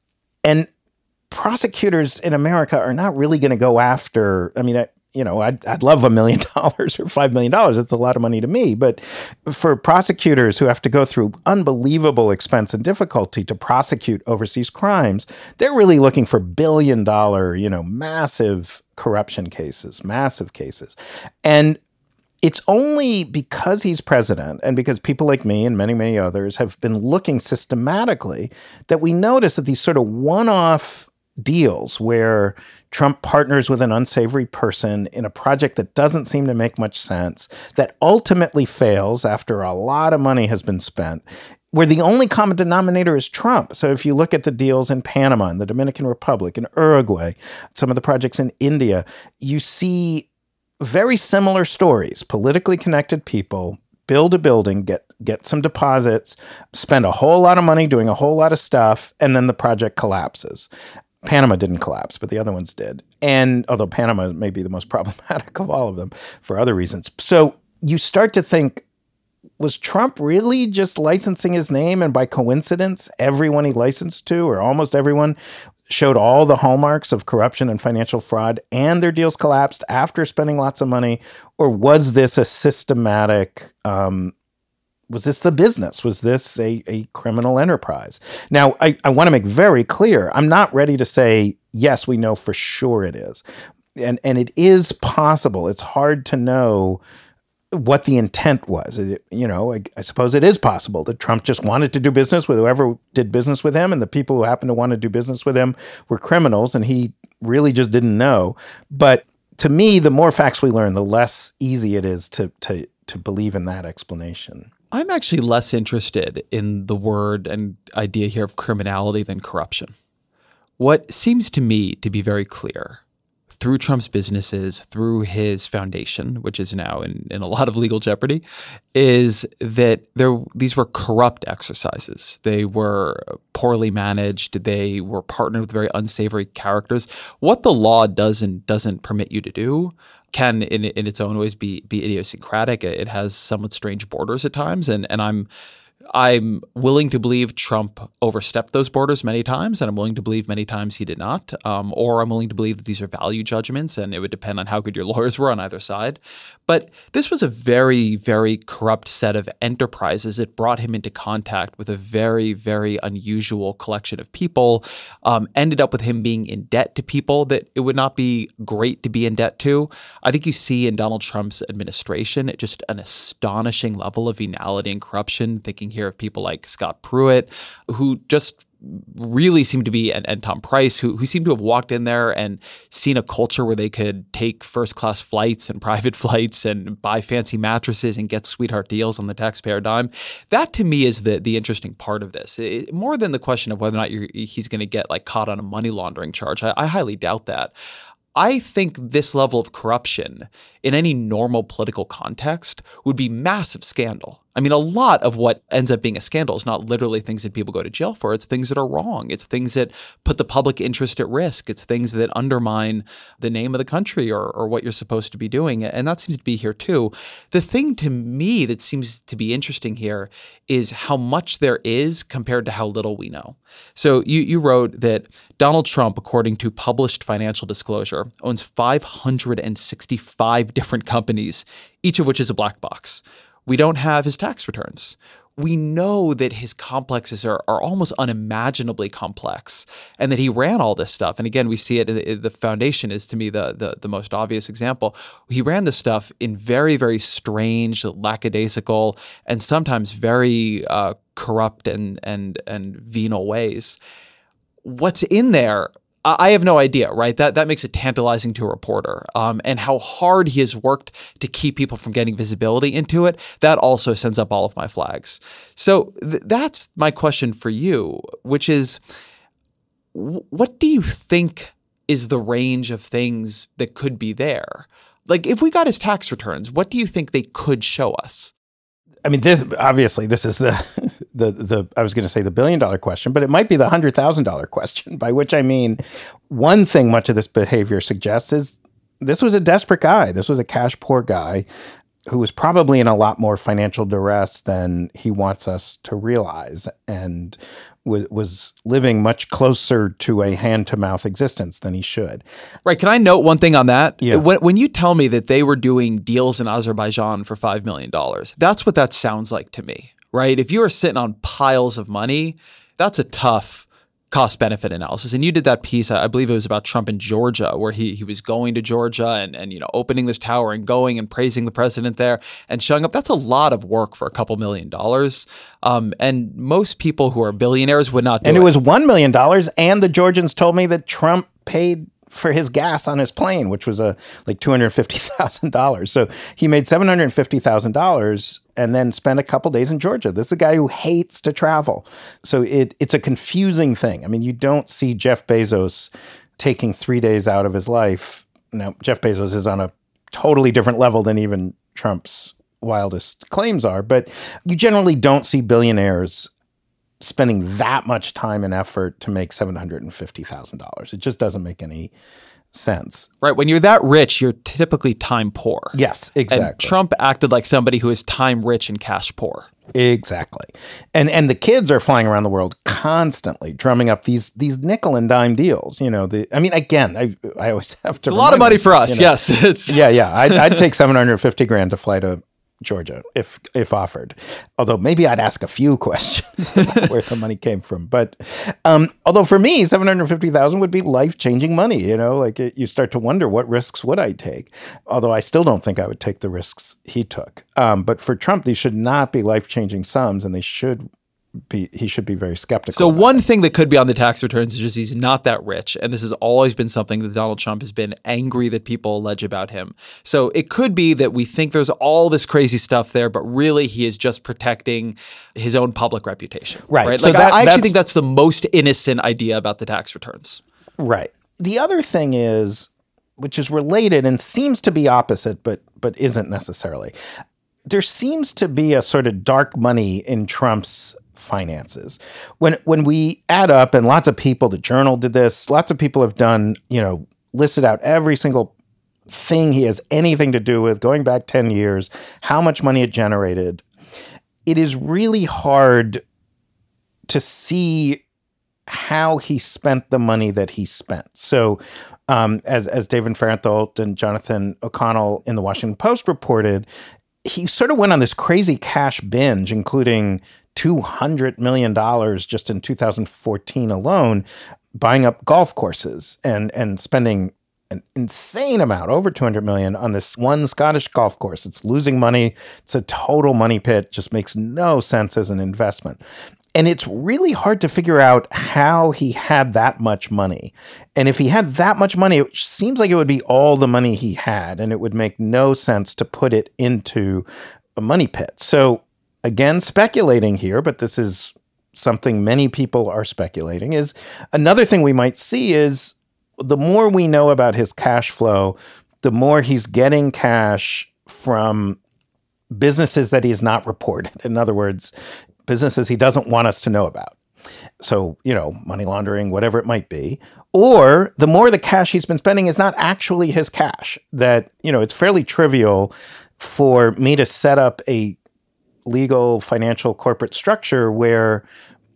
S3: And prosecutors in America are not really going to go after, I mean, I, you know, I'd, I'd love a million dollars or five million dollars. It's a lot of money to me. But for prosecutors who have to go through unbelievable expense and difficulty to prosecute overseas crimes, they're really looking for billion dollar, you know, massive corruption cases, massive cases. And it's only because he's president and because people like me and many, many others have been looking systematically that we notice that these sort of one-off deals where Trump partners with an unsavory person in a project that doesn't seem to make much sense, that ultimately fails after a lot of money has been spent, where the only common denominator is Trump. So if you look at the deals in Panama, in the Dominican Republic, in Uruguay, some of the projects in India, you see very similar stories. Politically connected people build a building, get get some deposits, spend a whole lot of money doing a whole lot of stuff, and then the project collapses. Panama didn't collapse, but the other ones did. And although Panama may be the most problematic of all of them for other reasons. So you start to think, was Trump really just licensing his name? And by coincidence, everyone he licensed to, or almost everyone, showed all the hallmarks of corruption and financial fraud, and their deals collapsed after spending lots of money? Or was this a systematic, um, was this the business? Was this a, a criminal enterprise? Now, I, I want to make very clear, I'm not ready to say, yes, we know for sure it is. And, and it is possible. It's hard to know what the intent was. It, you know, I, I suppose it is possible that Trump just wanted to do business with whoever did business with him, and the people who happened to want to do business with him were criminals, and he really just didn't know. But to me, the more facts we learn, the less easy it is to to to believe in that explanation.
S4: I'm actually less interested in the word and idea here of criminality than corruption. What seems to me to be very clear through Trump's businesses, through his foundation, which is now in, in a lot of legal jeopardy, is that there these were corrupt exercises. They were poorly managed. They were partnered with very unsavory characters. What the law does and doesn't permit you to do can, in, in its own ways, be be idiosyncratic. It has somewhat strange borders at times, and and I'm I'm willing to believe Trump overstepped those borders many times, and I'm willing to believe many times he did not. Um, or I'm willing to believe that these are value judgments, and it would depend on how good your lawyers were on either side. But this was a very, very corrupt set of enterprises. It brought him into contact with a very, very unusual collection of people, um, ended up with him being in debt to people that it would not be great to be in debt to. I think you see in Donald Trump's administration just an astonishing level of venality and corruption, thinking here of people like Scott Pruitt, who just really seemed to be, and, and Tom Price, who who seemed to have walked in there and seen a culture where they could take first-class flights and private flights and buy fancy mattresses and get sweetheart deals on the taxpayer dime. That, to me, is the the interesting part of this. It, more than the question of whether or not you're, he's going to get like caught on a money laundering charge. I, I highly doubt that. I think this level of corruption in any normal political context would be massive scandal. I mean, a lot of what ends up being a scandal is not literally things that people go to jail for. It's things that are wrong. It's things that put the public interest at risk. It's things that undermine the name of the country or, or what you're supposed to be doing. And that seems to be here too. The thing to me that seems to be interesting here is how much there is compared to how little we know. So you, you wrote that Donald Trump, according to published financial disclosure, owns five hundred sixty-five different companies, each of which is a black box. We don't have his tax returns. We know that his complexes are, are almost unimaginably complex and that he ran all this stuff. And again, we see it, the foundation is to me the, the, the most obvious example. He ran this stuff in very, very strange, lackadaisical, and sometimes very uh, corrupt and, and, and venal ways. What's in there? I have no idea, right? That that makes it tantalizing to a reporter. Um, and how hard he has worked to keep people from getting visibility into it, that also sends up all of my flags. So th- that's my question for you, which is, w- what do you think is the range of things that could be there? Like, if we got his tax returns, what do you think they could show us?
S3: I mean, this obviously this is the the the I was going to say the billion dollar question, but it might be the hundred thousand dollar question. By which I mean, one thing much of this behavior suggests is this was a desperate guy. This was a cash poor guy who was probably in a lot more financial duress than he wants us to realize, and was was living much closer to a hand-to-mouth existence than he should.
S4: Right. Can I note one thing on that?
S3: Yeah.
S4: When, when you tell me that they were doing deals in Azerbaijan for five million dollars, that's what that sounds like to me, right? If you are sitting on piles of money, that's a tough cost-benefit analysis. And you did that piece, I believe it was about Trump in Georgia, where he he was going to Georgia and, and you know, opening this tower and going and praising the president there and showing up. That's a lot of work for a couple million dollars. Um, and most people who are billionaires would not do it.
S3: And it was one million dollars, and the Georgians told me that Trump paid for his gas on his plane, which was a like two hundred fifty thousand dollars. So he made seven hundred fifty thousand dollars and then spent a couple days in Georgia. This is a guy who hates to travel. So it it's a confusing thing. I mean, you don't see Jeff Bezos taking three days out of his life. Now, Jeff Bezos is on a totally different level than even Trump's wildest claims are, but you generally don't see billionaires spending that much time and effort to make seven hundred fifty thousand dollars. It just doesn't make any sense.
S4: Right. When you're that rich, you're typically time poor.
S3: Yes, exactly.
S4: And Trump acted like somebody who is time rich and cash poor.
S3: Exactly. And and the kids are flying around the world constantly drumming up these these nickel and dime deals. You know, the I mean, again, I I always have to.
S4: It's a lot of money for us.
S3: You know,
S4: yes. It's
S3: yeah, yeah. I'd, I'd take seven hundred fifty grand to fly to Georgia if if offered. Although maybe I'd ask a few questions about where the money came from. But um, although for me, seven hundred fifty thousand would be life-changing money. You know, like it, you start to wonder, what risks would I take? Although I still don't think I would take the risks he took. Um, but for Trump, these should not be life-changing sums, and they should be. He should be very skeptical.
S4: So
S3: about
S4: one
S3: it.
S4: thing that could be on the tax returns is just he's not that rich, and this has always been something that Donald Trump has been angry that people allege about him. So it could be that we think there's all this crazy stuff there, but really he is just protecting his own public reputation.
S3: Right.
S4: Right.
S3: So
S4: Like
S3: that-
S4: I, I actually
S3: that's-
S4: think that's the most innocent idea about the tax returns.
S3: Right. The other thing is, which is related and seems to be opposite, but but isn't necessarily. There seems to be a sort of dark money in Trump's finances. When when we add up, and lots of people, the Journal did this, lots of people have done, you know, listed out every single thing he has anything to do with, going back ten years, how much money it generated. It is really hard to see how he spent the money that he spent. So um, as, as David Fahrenthold and Jonathan O'Connell in the Washington Post reported, he sort of went on this crazy cash binge, including two hundred million dollars just in two thousand fourteen alone, buying up golf courses and, and spending an insane amount, over two hundred million dollars on this one Scottish golf course. It's losing money. It's a total money pit, just makes no sense as an investment. And it's really hard to figure out how he had that much money. And if he had that much money, it seems like it would be all the money he had, and it would make no sense to put it into a money pit. So again, speculating here, but this is something many people are speculating, is another thing we might see is the more we know about his cash flow, the more he's getting cash from businesses that he has not reported. In other words, businesses he doesn't want us to know about. So, you know, money laundering, whatever it might be. Or the more the cash he's been spending is not actually his cash. That, you know, it's fairly trivial for me to set up a legal financial corporate structure where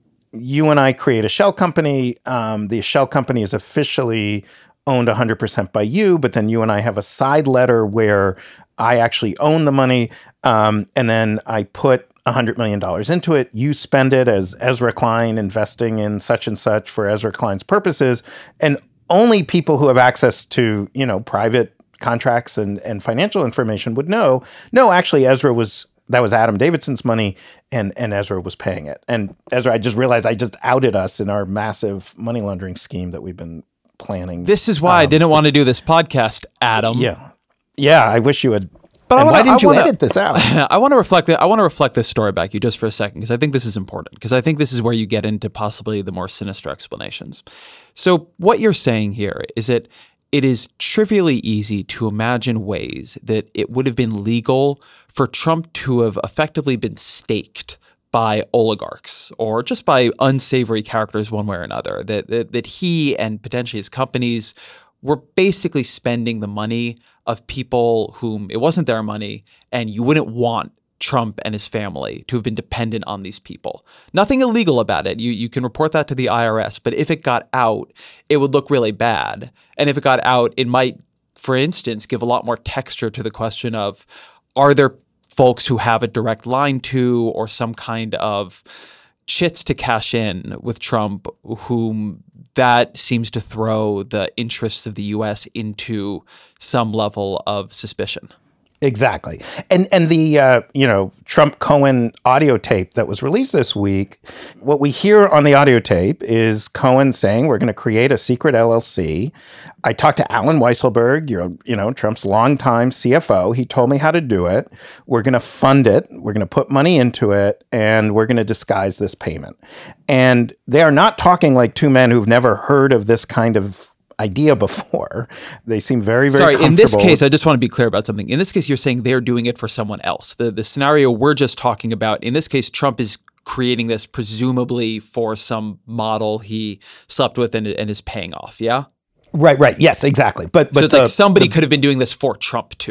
S3: you and I create a shell company. Um, the shell company is officially owned one hundred percent by you, but then you and I have a side letter where I actually own the money. Um, and then I put one hundred million dollars into it. You spend it as Ezra Klein investing in such and such for Ezra Klein's purposes. And only people who have access to, you know, private contracts and, and financial information would know, no, actually Ezra was, that was Adam Davidson's money and, and Ezra was paying it. And Ezra, I just realized I just outed us in our massive money laundering scheme that we've been planning.
S4: This is why um, I didn't want to do this podcast, Adam.
S3: Yeah. Yeah, I wish you had.
S4: But
S3: and
S4: wanna,
S3: why didn't
S4: I
S3: you
S4: wanna,
S3: edit this out?
S4: I want to reflect. I want to reflect this story back you just for a second because I think this is important because I think this is where you get into possibly the more sinister explanations. So what you're saying here is that it is trivially easy to imagine ways that it would have been legal for Trump to have effectively been staked by oligarchs or just by unsavory characters one way or another, that, that, that he and potentially his companies were basically spending the money of people whom it wasn't their money, and you wouldn't want Trump and his family to have been dependent on these people. Nothing illegal about it. You you can report that to the I R S, but if it got out, it would look really bad. And if it got out, it might, for instance, give a lot more texture to the question of, are there folks who have a direct line to or some kind of chits to cash in with Trump, whom that seems to throw the interests of the U S into some level of suspicion.
S3: Exactly. And and the, uh, you know, Trump-Cohen audio tape that was released this week, what we hear on the audio tape is Cohen saying we're going to create a secret L L C. I talked to Alan Weisselberg, you're, you know, Trump's longtime C F O. He told me how to do it. We're going to fund it. We're going to put money into it, and we're going to disguise this payment. And they are not talking like two men who've never heard of this kind of idea before. They seem very, very
S4: Sorry, in this case, I just want to be clear about something. In this case, you're saying they're doing it for someone else. The the scenario we're just talking about, in this case, Trump is creating this presumably for some model he slept with and, and is paying off, yeah?
S3: Right, right. Yes, exactly. But, but
S4: so it's
S3: the,
S4: like somebody
S3: the,
S4: could have been doing this for Trump too.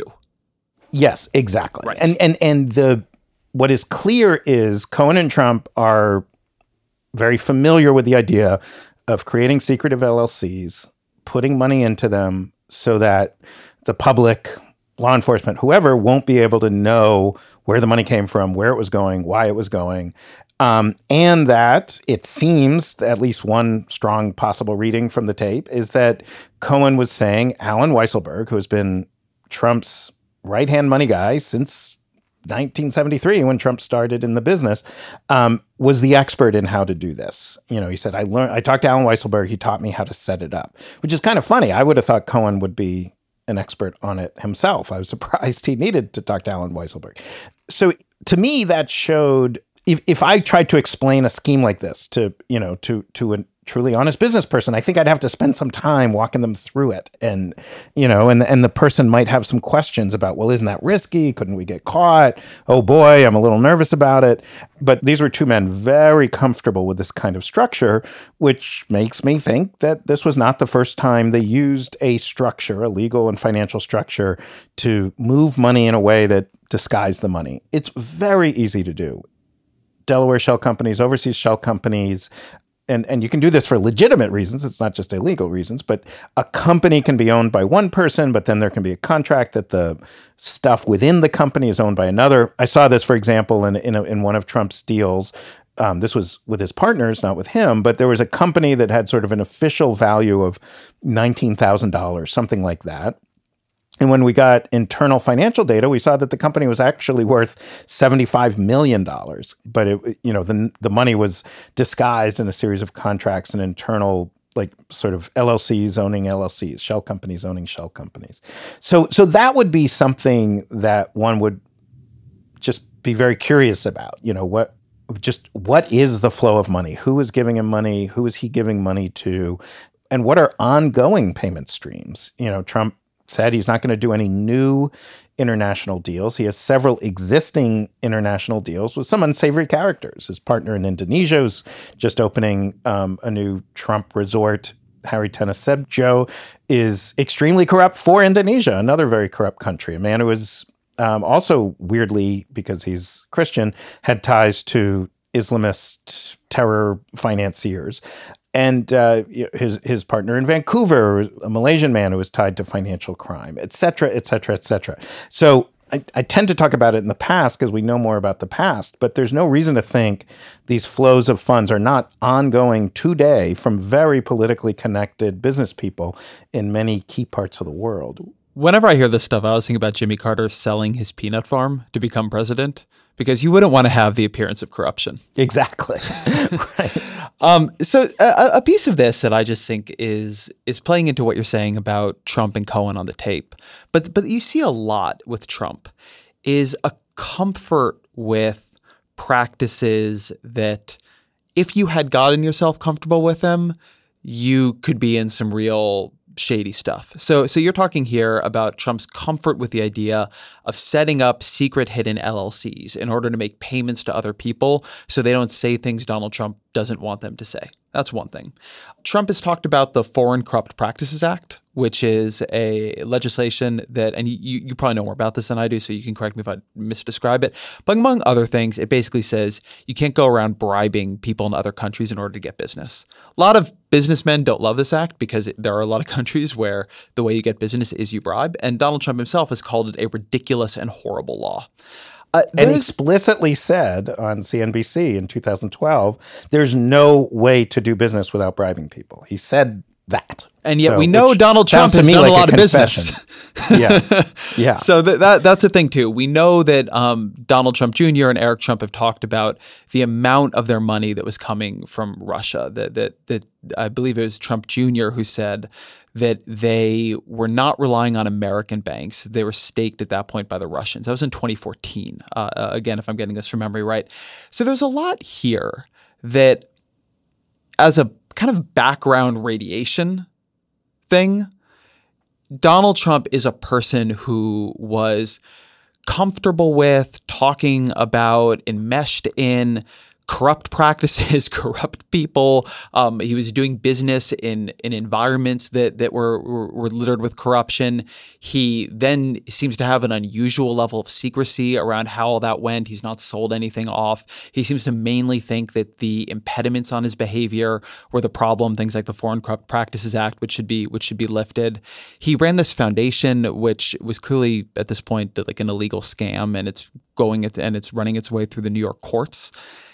S3: Yes, exactly.
S4: Right.
S3: And, and, and the what is clear is Cohen and Trump are very familiar with the idea of creating secretive L L Cs, putting money into them so that the public, law enforcement, whoever, won't be able to know where the money came from, where it was going, why it was going. Um, and that it seems, at least one strong possible reading from the tape, is that Cohen was saying Alan Weisselberg, who has been Trump's right-hand money guy since nineteen seventy-three, when Trump started in the business, um, was the expert in how to do this. You know, he said, I learned, I talked to Alan Weisselberg, he taught me how to set it up, which is kind of funny. I would have thought Cohen would be an expert on it himself. I was surprised he needed to talk to Alan Weisselberg. So to me, that showed, if, if I tried to explain a scheme like this to, you know, to, to a truly honest business person, I think I'd have to spend some time walking them through it. And, you know, and, and the person might have some questions about, well, isn't that risky? Couldn't we get caught? Oh boy, I'm a little nervous about it. But these were two men very comfortable with this kind of structure, which makes me think that this was not the first time they used a structure, a legal and financial structure, to move money in a way that disguised the money. It's very easy to do. Delaware shell companies, overseas shell companies, And and you can do this for legitimate reasons. It's not just illegal reasons, but a company can be owned by one person, but then there can be a contract that the stuff within the company is owned by another. I saw this, for example, in in, a, in one of Trump's deals. Um, this was with his partners, not with him, but there was a company that had sort of an official value of nineteen thousand dollars, something like that. And when we got internal financial data, we saw that the company was actually worth seventy-five million dollars. But it, you know, the the money was disguised in a series of contracts and internal, like, sort of L L Cs owning L L Cs, shell companies owning shell companies. So so that would be something that one would just be very curious about. You know, what just what is the flow of money? Who is giving him money? Who is he giving money to? And what are ongoing payment streams? You know, Trump said he's not going to do any new international deals. He has several existing international deals with some unsavory characters. His partner in Indonesia is just opening um, a new Trump resort. Hari Tanasejo is extremely corrupt for Indonesia, another very corrupt country. A man who is um, also weirdly, because he's Christian, had ties to Islamist terror financiers. And uh, his his partner in Vancouver, a Malaysian man who was tied to financial crime, et cetera, et cetera, et cetera. So I, I tend to talk about it in the past because we know more about the past, but there's no reason to think these flows of funds are not ongoing today from very politically connected business people in many key parts of the world.
S4: Whenever I hear this stuff, I was thinking about Jimmy Carter selling his peanut farm to become president, because you wouldn't want to have the appearance of corruption.
S3: Exactly. Right.
S4: Um, so a, a piece of this that I just think is is playing into what you're saying about Trump and Cohen on the tape, but but you see a lot with Trump is a comfort with practices that if you had gotten yourself comfortable with them, you could be in some real shady stuff. So so you're talking here about Trump's comfort with the idea of setting up secret hidden L L Cs in order to make payments to other people so they don't say things Donald Trump doesn't want them to say. That's one thing. Trump has talked about the Foreign Corrupt Practices Act, which is a legislation that, and you, you probably know more about this than I do, so you can correct me if I misdescribe it. But among other things, it basically says you can't go around bribing people in other countries in order to get business. A lot of businessmen don't love this act because there are a lot of countries where the way you get business is you bribe. And Donald Trump himself has called it a ridiculous and horrible law. Uh,
S3: and explicitly said on C N B C in two thousand twelve, there's no way to do business without bribing people. He said that.
S4: And yet
S3: so,
S4: we know Donald Trump has done like a lot a of business.
S3: yeah. Yeah.
S4: So that, that that's a thing, too. We know that um, Donald Trump Junior and Eric Trump have talked about the amount of their money that was coming from Russia. That that that I believe it was Trump Junior who said that they were not relying on American banks. They were staked at that point by the Russians. That was in twenty fourteen, uh, again, if I'm getting this from memory right. So there's a lot here that, as a kind of background radiation thing, Donald Trump is a person who was comfortable with talking about, enmeshed in corrupt practices, corrupt people. Um, he was doing business in in environments that that were, were were littered with corruption. He then seems to have an unusual level of secrecy around how all that went. He's not sold anything off. He seems to mainly think that the impediments on his behavior were the problem, things like the Foreign Corrupt Practices Act, which should be which should be lifted. He ran this foundation, which was clearly at this point like an illegal scam, and it's going and it's running its way through the New York courts.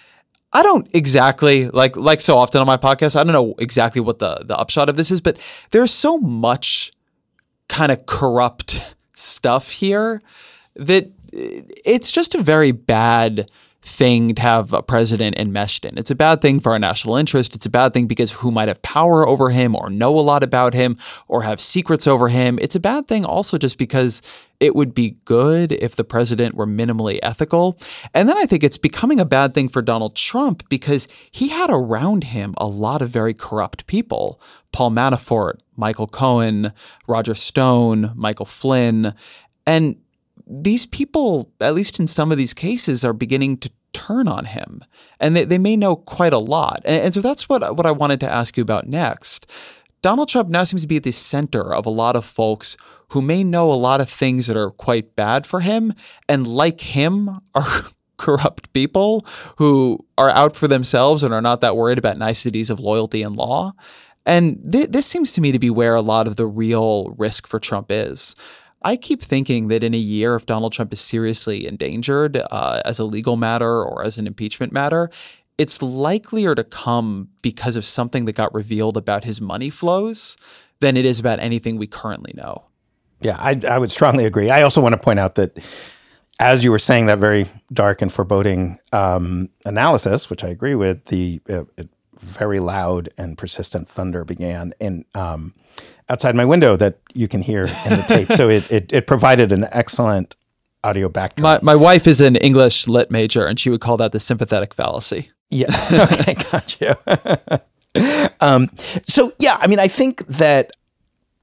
S4: I don't exactly, like like so often on my podcast, I don't know exactly what the, the upshot of this is, but there's so much kind of corrupt stuff here that it's just a very bad thing to have a president enmeshed in. It's a bad thing for our national interest. It's a bad thing because who might have power over him or know a lot about him or have secrets over him. It's a bad thing also just because it would be good if the president were minimally ethical. And then I think it's becoming a bad thing for Donald Trump because he had around him a lot of very corrupt people. Paul Manafort, Michael Cohen, Roger Stone, Michael Flynn. And these people, at least in some of these cases, are beginning to turn on him. And they, they may know quite a lot. And, and so that's what, what I wanted to ask you about next. Donald Trump now seems to be at the center of a lot of folks who may know a lot of things that are quite bad for him, and like him are corrupt people who are out for themselves and are not that worried about niceties of loyalty and law. And th- this seems to me to be where a lot of the real risk for Trump is. I keep thinking that in a year, if Donald Trump is seriously endangered uh, as a legal matter or as an impeachment matter, it's likelier to come because of something that got revealed about his money flows than it is about anything we currently know.
S3: Yeah, I, I would strongly agree. I also want to point out that as you were saying that very dark and foreboding um, analysis, which I agree with, the uh, it, very loud and persistent thunder began in um, outside my window that you can hear in the tape. So it, it it provided an excellent audio backdrop.
S4: My my wife is an English lit major, and she would call that the sympathetic fallacy.
S3: Yeah. Okay, got you. um, so yeah, I mean, I think that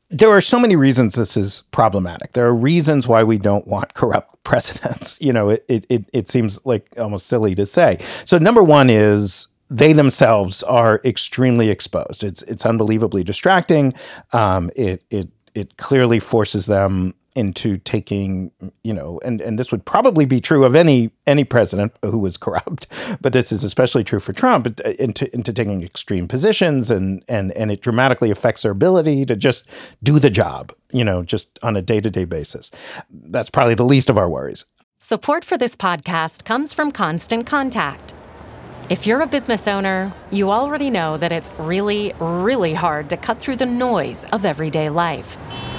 S3: There are so many reasons this is problematic. There are reasons why we don't want corrupt presidents. You know, it it it seems like almost silly to say. So number one is they themselves are extremely exposed. It's it's unbelievably distracting. Um, it it it clearly forces them into taking, you know, and, and this would probably be true of any any president who was corrupt, but this is especially true for Trump, into into taking extreme positions, and and and it dramatically affects their ability to just do the job, you know, just on a day-to-day basis. That's probably the least of our worries.
S1: Support for this podcast comes from Constant Contact. If you're a business owner, you already know that it's really, really hard to cut through the noise of everyday life.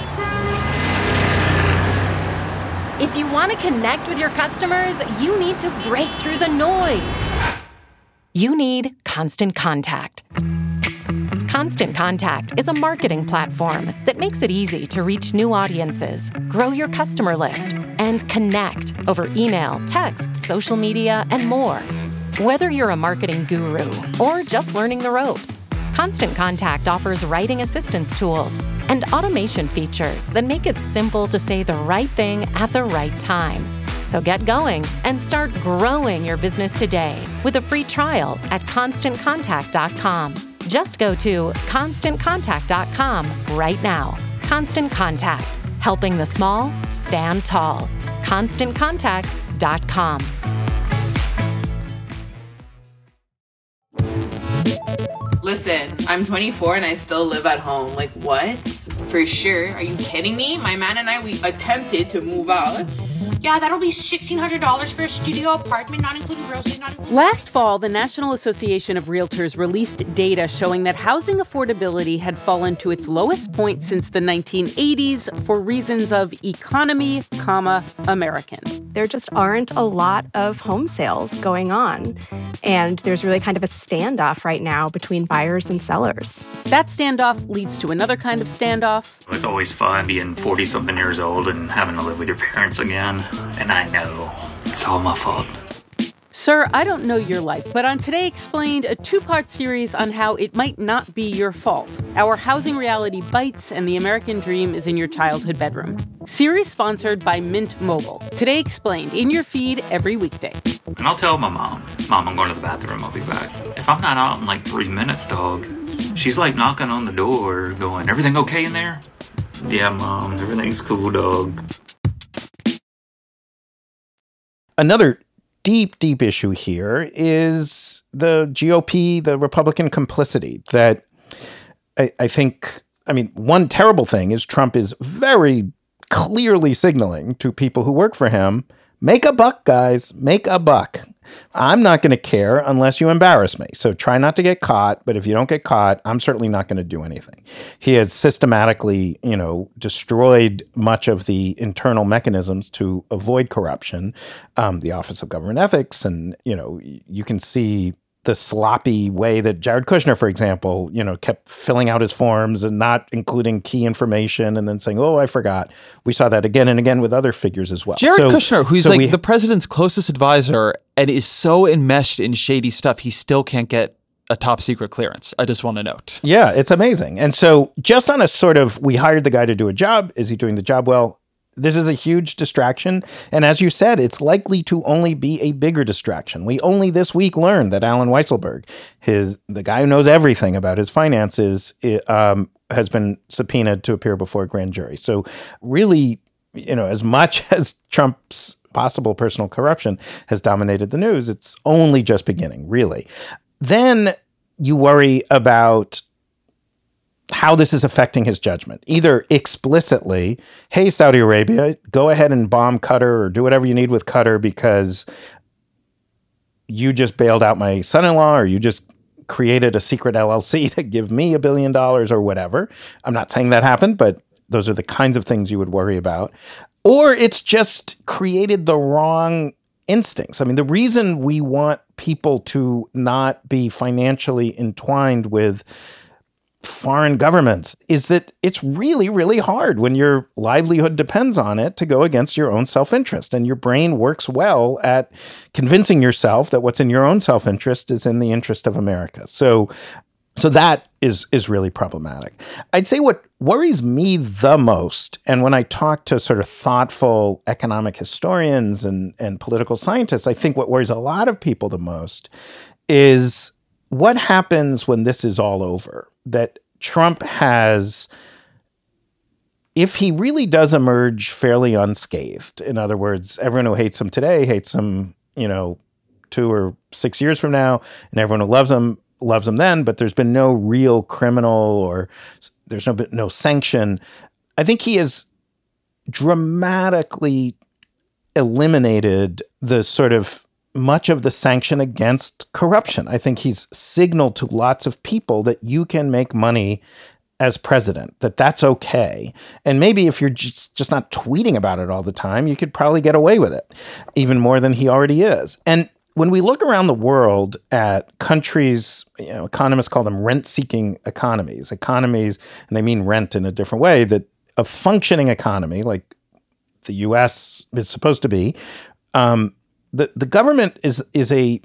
S1: If you want to connect with your customers, you need to break through the noise. You need Constant Contact. Constant Contact is a marketing platform that makes it easy to reach new audiences, grow your customer list, and connect over email, text, social media, and more. Whether you're a marketing guru or just learning the ropes, Constant Contact offers writing assistance tools and automation features that make it simple to say the right thing at the right time. So get going and start growing your business today with a free trial at constant contact dot com. Just go to constant contact dot com right now. Constant Contact, helping the small stand tall. constant contact dot com.
S5: Listen, I'm twenty-four and I still live at home. Like, what? For sure. Are you kidding me? My man and I, we attempted to move out.
S6: Yeah, that'll be sixteen hundred dollars for a studio apartment, not including groceries, not including...
S7: Last fall, the National Association of Realtors released data showing that housing affordability had fallen to its lowest point since the nineteen eighties for reasons of economy, comma, American.
S8: There just aren't a lot of home sales going on. And there's really kind of a standoff right now between buyers and sellers.
S7: That standoff leads to another kind of standoff.
S9: It's always fun being forty-something years old and having to live with your parents again. And I know it's all my fault.
S7: Sir, I don't know your life, but on Today Explained, a two-part series on how it might not be your fault. Our housing reality bites and the American dream is in your childhood bedroom. Series sponsored by Mint Mobile. Today Explained, in your feed every weekday.
S9: And I'll tell my mom, Mom, I'm going to the bathroom, I'll be back. If I'm not out in like three minutes, dog, she's like knocking on the door going, everything okay in there? Yeah, Mom, everything's cool, dog.
S3: Another deep, deep issue here is the G O P, the Republican complicity that I, I think, I mean, one terrible thing is Trump is very clearly signaling to people who work for him, make a buck, guys, make a buck. I'm not going to care unless you embarrass me. So try not to get caught. But if you don't get caught, I'm certainly not going to do anything. He has systematically, you know, destroyed much of the internal mechanisms to avoid corruption. Um, the Office of Government Ethics. And, you know, you can see the sloppy way that Jared Kushner, for example, you know, kept filling out his forms and not including key information and then saying, oh, I forgot. We saw that again and again with other figures as well.
S4: Jared
S3: so,
S4: Kushner, who's
S3: so
S4: like
S3: we,
S4: the president's closest advisor and is so enmeshed in shady stuff, he still can't get a top secret clearance. I just want to note.
S3: Yeah, it's amazing. And so just on a sort of, we hired the guy to do a job. Is he doing the job well? This is a huge distraction. And as you said, it's likely to only be a bigger distraction. We only this week learned that Alan Weisselberg, his the guy who knows everything about his finances, um, has been subpoenaed to appear before a grand jury. So really, you know, as much as Trump's possible personal corruption has dominated the news, it's only just beginning, really. Then you worry about how this is affecting his judgment, either explicitly, hey, Saudi Arabia, go ahead and bomb Qatar or do whatever you need with Qatar because you just bailed out my son-in-law or you just created a secret L L C to give me a billion dollars or whatever. I'm not saying that happened, but those are the kinds of things you would worry about. Or it's just created the wrong instincts. I mean, the reason we want people to not be financially entwined with foreign governments is that it's really, really hard when your livelihood depends on it to go against your own self-interest. And your brain works well at convincing yourself that what's in your own self-interest is in the interest of America. So So that is is really problematic. I'd say what worries me the most, and when I talk to sort of thoughtful economic historians and, and political scientists, I think what worries a lot of people the most is what happens when this is all over. That Trump has, if he really does emerge fairly unscathed, in other words, everyone who hates him today hates him, you know, two or six years from now, and everyone who loves him loves him then, but there's been no real criminal or there's no no sanction. I think he has dramatically eliminated the sort of much of the sanction against corruption. I think he's signaled to lots of people that you can make money as president, that that's okay. And maybe if you're just, just not tweeting about it all the time, you could probably get away with it, even more than he already is. And when we look around the world at countries, you know, economists call them rent-seeking economies, economies, and they mean rent in a different way, that a functioning economy like the U S is supposed to be, um, the, the government is is a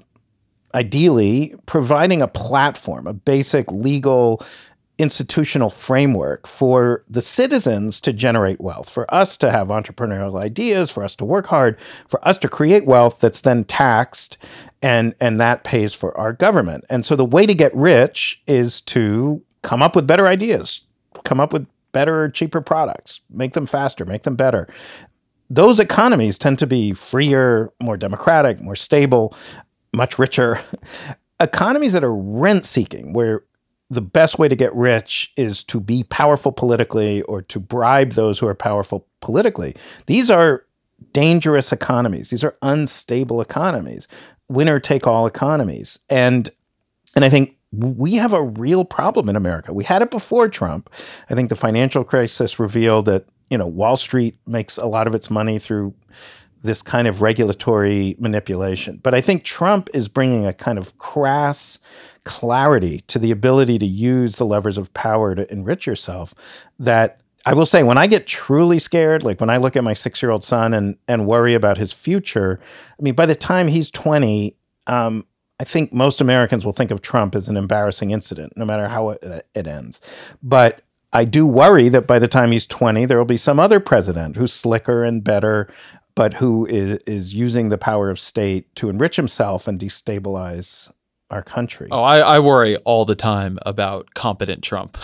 S3: ideally providing a platform, a basic legal institutional framework for the citizens to generate wealth, for us to have entrepreneurial ideas, for us to work hard, for us to create wealth that's then taxed, and and that pays for our government. And so the way to get rich is to come up with better ideas, come up with better, cheaper products, make them faster, make them better. Those economies tend to be freer, more democratic, more stable, much richer. Economies that are rent-seeking, where the best way to get rich is to be powerful politically or to bribe those who are powerful politically. These are dangerous economies. These are unstable economies, winner-take-all economies. And and I think we have a real problem in America. We had it before Trump. I think the financial crisis revealed that, you know, Wall Street makes a lot of its money through this kind of regulatory manipulation. But I think Trump is bringing a kind of crass clarity to the ability to use the levers of power to enrich yourself that I will say, when I get truly scared, like when I look at my six-year-old son and and worry about his future, I mean, by the time he's twenty, um, I think most Americans will think of Trump as an embarrassing incident, no matter how it, it ends. But I do worry that by the time he's twenty, there will be some other president who's slicker and better, but who is, is using the power of state to enrich himself and destabilize our country.
S4: Oh, I, I worry all the time about competent Trump.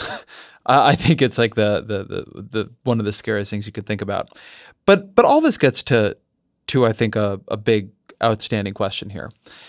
S4: I think it's like the, the the the one of the scariest things you could think about. But but all this gets to to I think a, a big outstanding question here.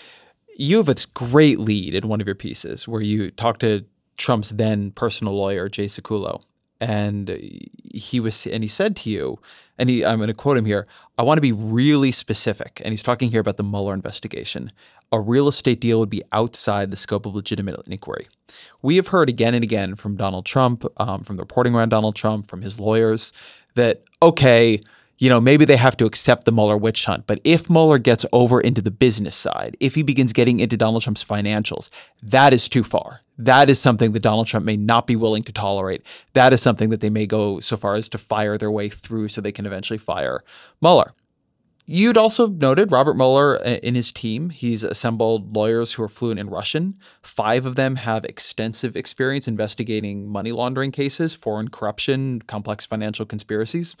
S4: You have a great lead in one of your pieces where you talk to Trump's then personal lawyer, Jay Sekulow, and he was and he said to you, and he, I'm going to quote him here, "I want to be really specific," and he's talking here about the Mueller investigation. "A real estate deal would be outside the scope of legitimate inquiry." We have heard again and again from Donald Trump, um, from the reporting around Donald Trump, from his lawyers, that, okay, you know, maybe they have to accept the Mueller witch hunt. But if Mueller gets over into the business side, if he begins getting into Donald Trump's financials, that is too far. That is something that Donald Trump may not be willing to tolerate. That is something that they may go so far as to fire their way through so they can eventually fire Mueller. You'd also noted Robert Mueller in his team. He's assembled lawyers who are fluent in Russian. Five of them have extensive experience investigating money laundering cases, foreign corruption, complex financial conspiracies.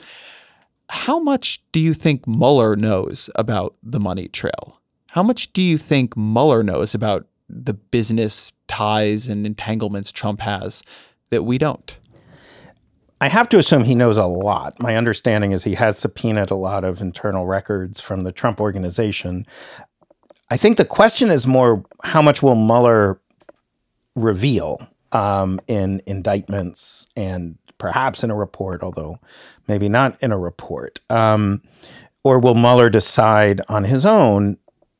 S4: How much do you think Mueller knows about the money trail? How much do you think Mueller knows about the business ties and entanglements Trump has that we don't?
S3: I have to assume he knows a lot. My understanding is he has subpoenaed a lot of internal records from the Trump organization. I think the question is more, how much will Mueller reveal um, in indictments and perhaps in a report, although maybe not in a report? Um, or will Mueller decide on his own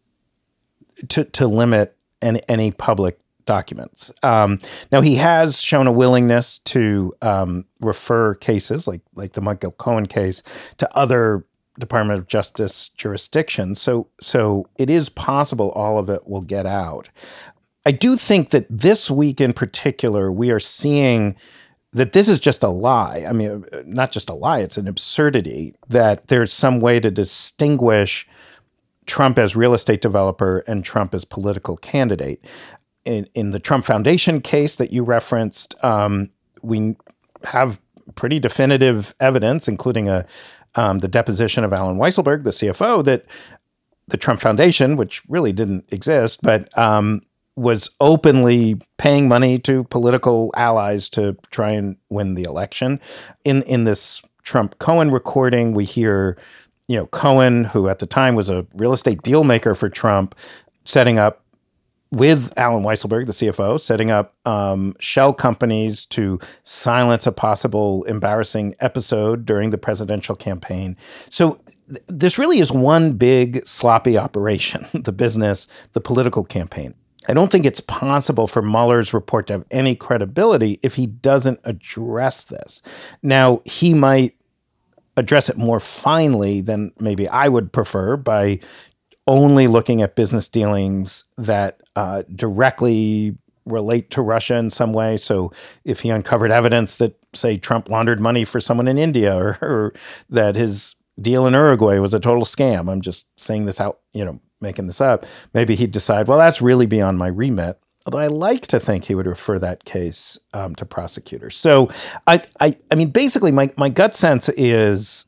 S3: to, to limit any, any public documents? Um, now, he has shown a willingness to um, refer cases like like the Michael Cohen case to other Department of Justice jurisdictions. So, so it is possible all of it will get out. I do think that this week in particular, we are seeing that this is just a lie. I mean, not just a lie, it's an absurdity that there's some way to distinguish Trump as real estate developer and Trump as political candidate. in, in the Trump Foundation case that you referenced, um, we have pretty definitive evidence, including a um, the deposition of Alan Weisselberg, the C F O, that the Trump Foundation, which really didn't exist, but um, was openly paying money to political allies to try and win the election. In in this Trump-Cohen recording, we hear, you know, Cohen, who at the time was a real estate deal maker for Trump, setting up with Alan Weisselberg, the C F O, setting up um, shell companies to silence a possible embarrassing episode during the presidential campaign. So th- this really is one big sloppy operation, the business, the political campaign. I don't think it's possible for Mueller's report to have any credibility if he doesn't address this. Now, he might address it more finely than maybe I would prefer by only looking at business dealings that uh, directly relate to Russia in some way. So if he uncovered evidence that, say, Trump laundered money for someone in India, or, or that his deal in Uruguay was a total scam, I'm just saying this out, you know, making this up, maybe he'd decide, well, that's really beyond my remit. Although I like to think he would refer that case um, to prosecutors. So I, I, I mean, basically, my, my gut sense is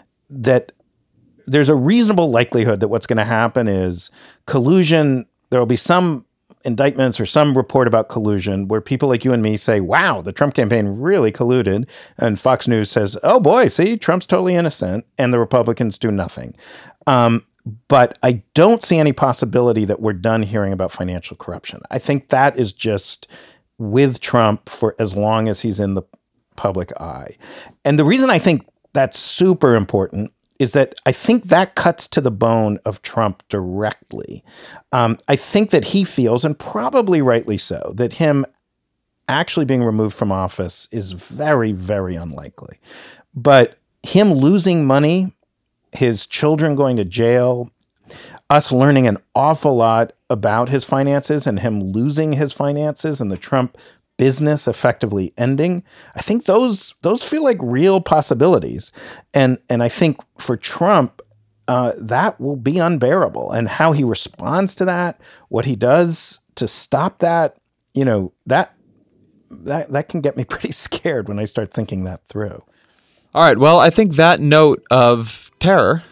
S3: that there's a reasonable likelihood that what's going to happen is collusion. There will be some indictments or some report about collusion where people like you and me say, wow, the Trump campaign really colluded. And Fox News says, oh boy, see, Trump's totally innocent. And the Republicans do nothing. Um, But I don't see any possibility that we're done hearing about financial corruption. I think that is just with Trump for as long as he's in the public eye. And the reason I think that's super important is that I think that cuts to the bone of Trump directly. Um, I think that he feels, and probably rightly so, that him actually being removed from office is very, very unlikely. But him losing money, his children going to jail, us learning an awful lot about his finances and him losing his finances and the Trump business effectively ending, I think those those feel like real possibilities. And and I think for Trump, uh, that will be unbearable. And how he responds to that, what he does to stop that, you know, that that that can get me pretty scared when I start thinking that through.
S4: All right. Well, I think that note of terror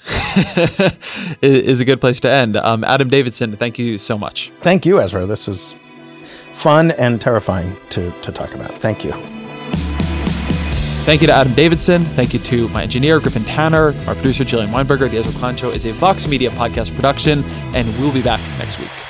S4: is a good place to end. Um, Adam Davidson, thank you so much.
S3: Thank you, Ezra. This was fun and terrifying to, to talk about. Thank you.
S4: Thank you to Adam Davidson. Thank you to my engineer, Griffin Tanner, our producer, Jillian Weinberger. The Ezra Klein Show is a Vox Media podcast production, and we'll be back next week.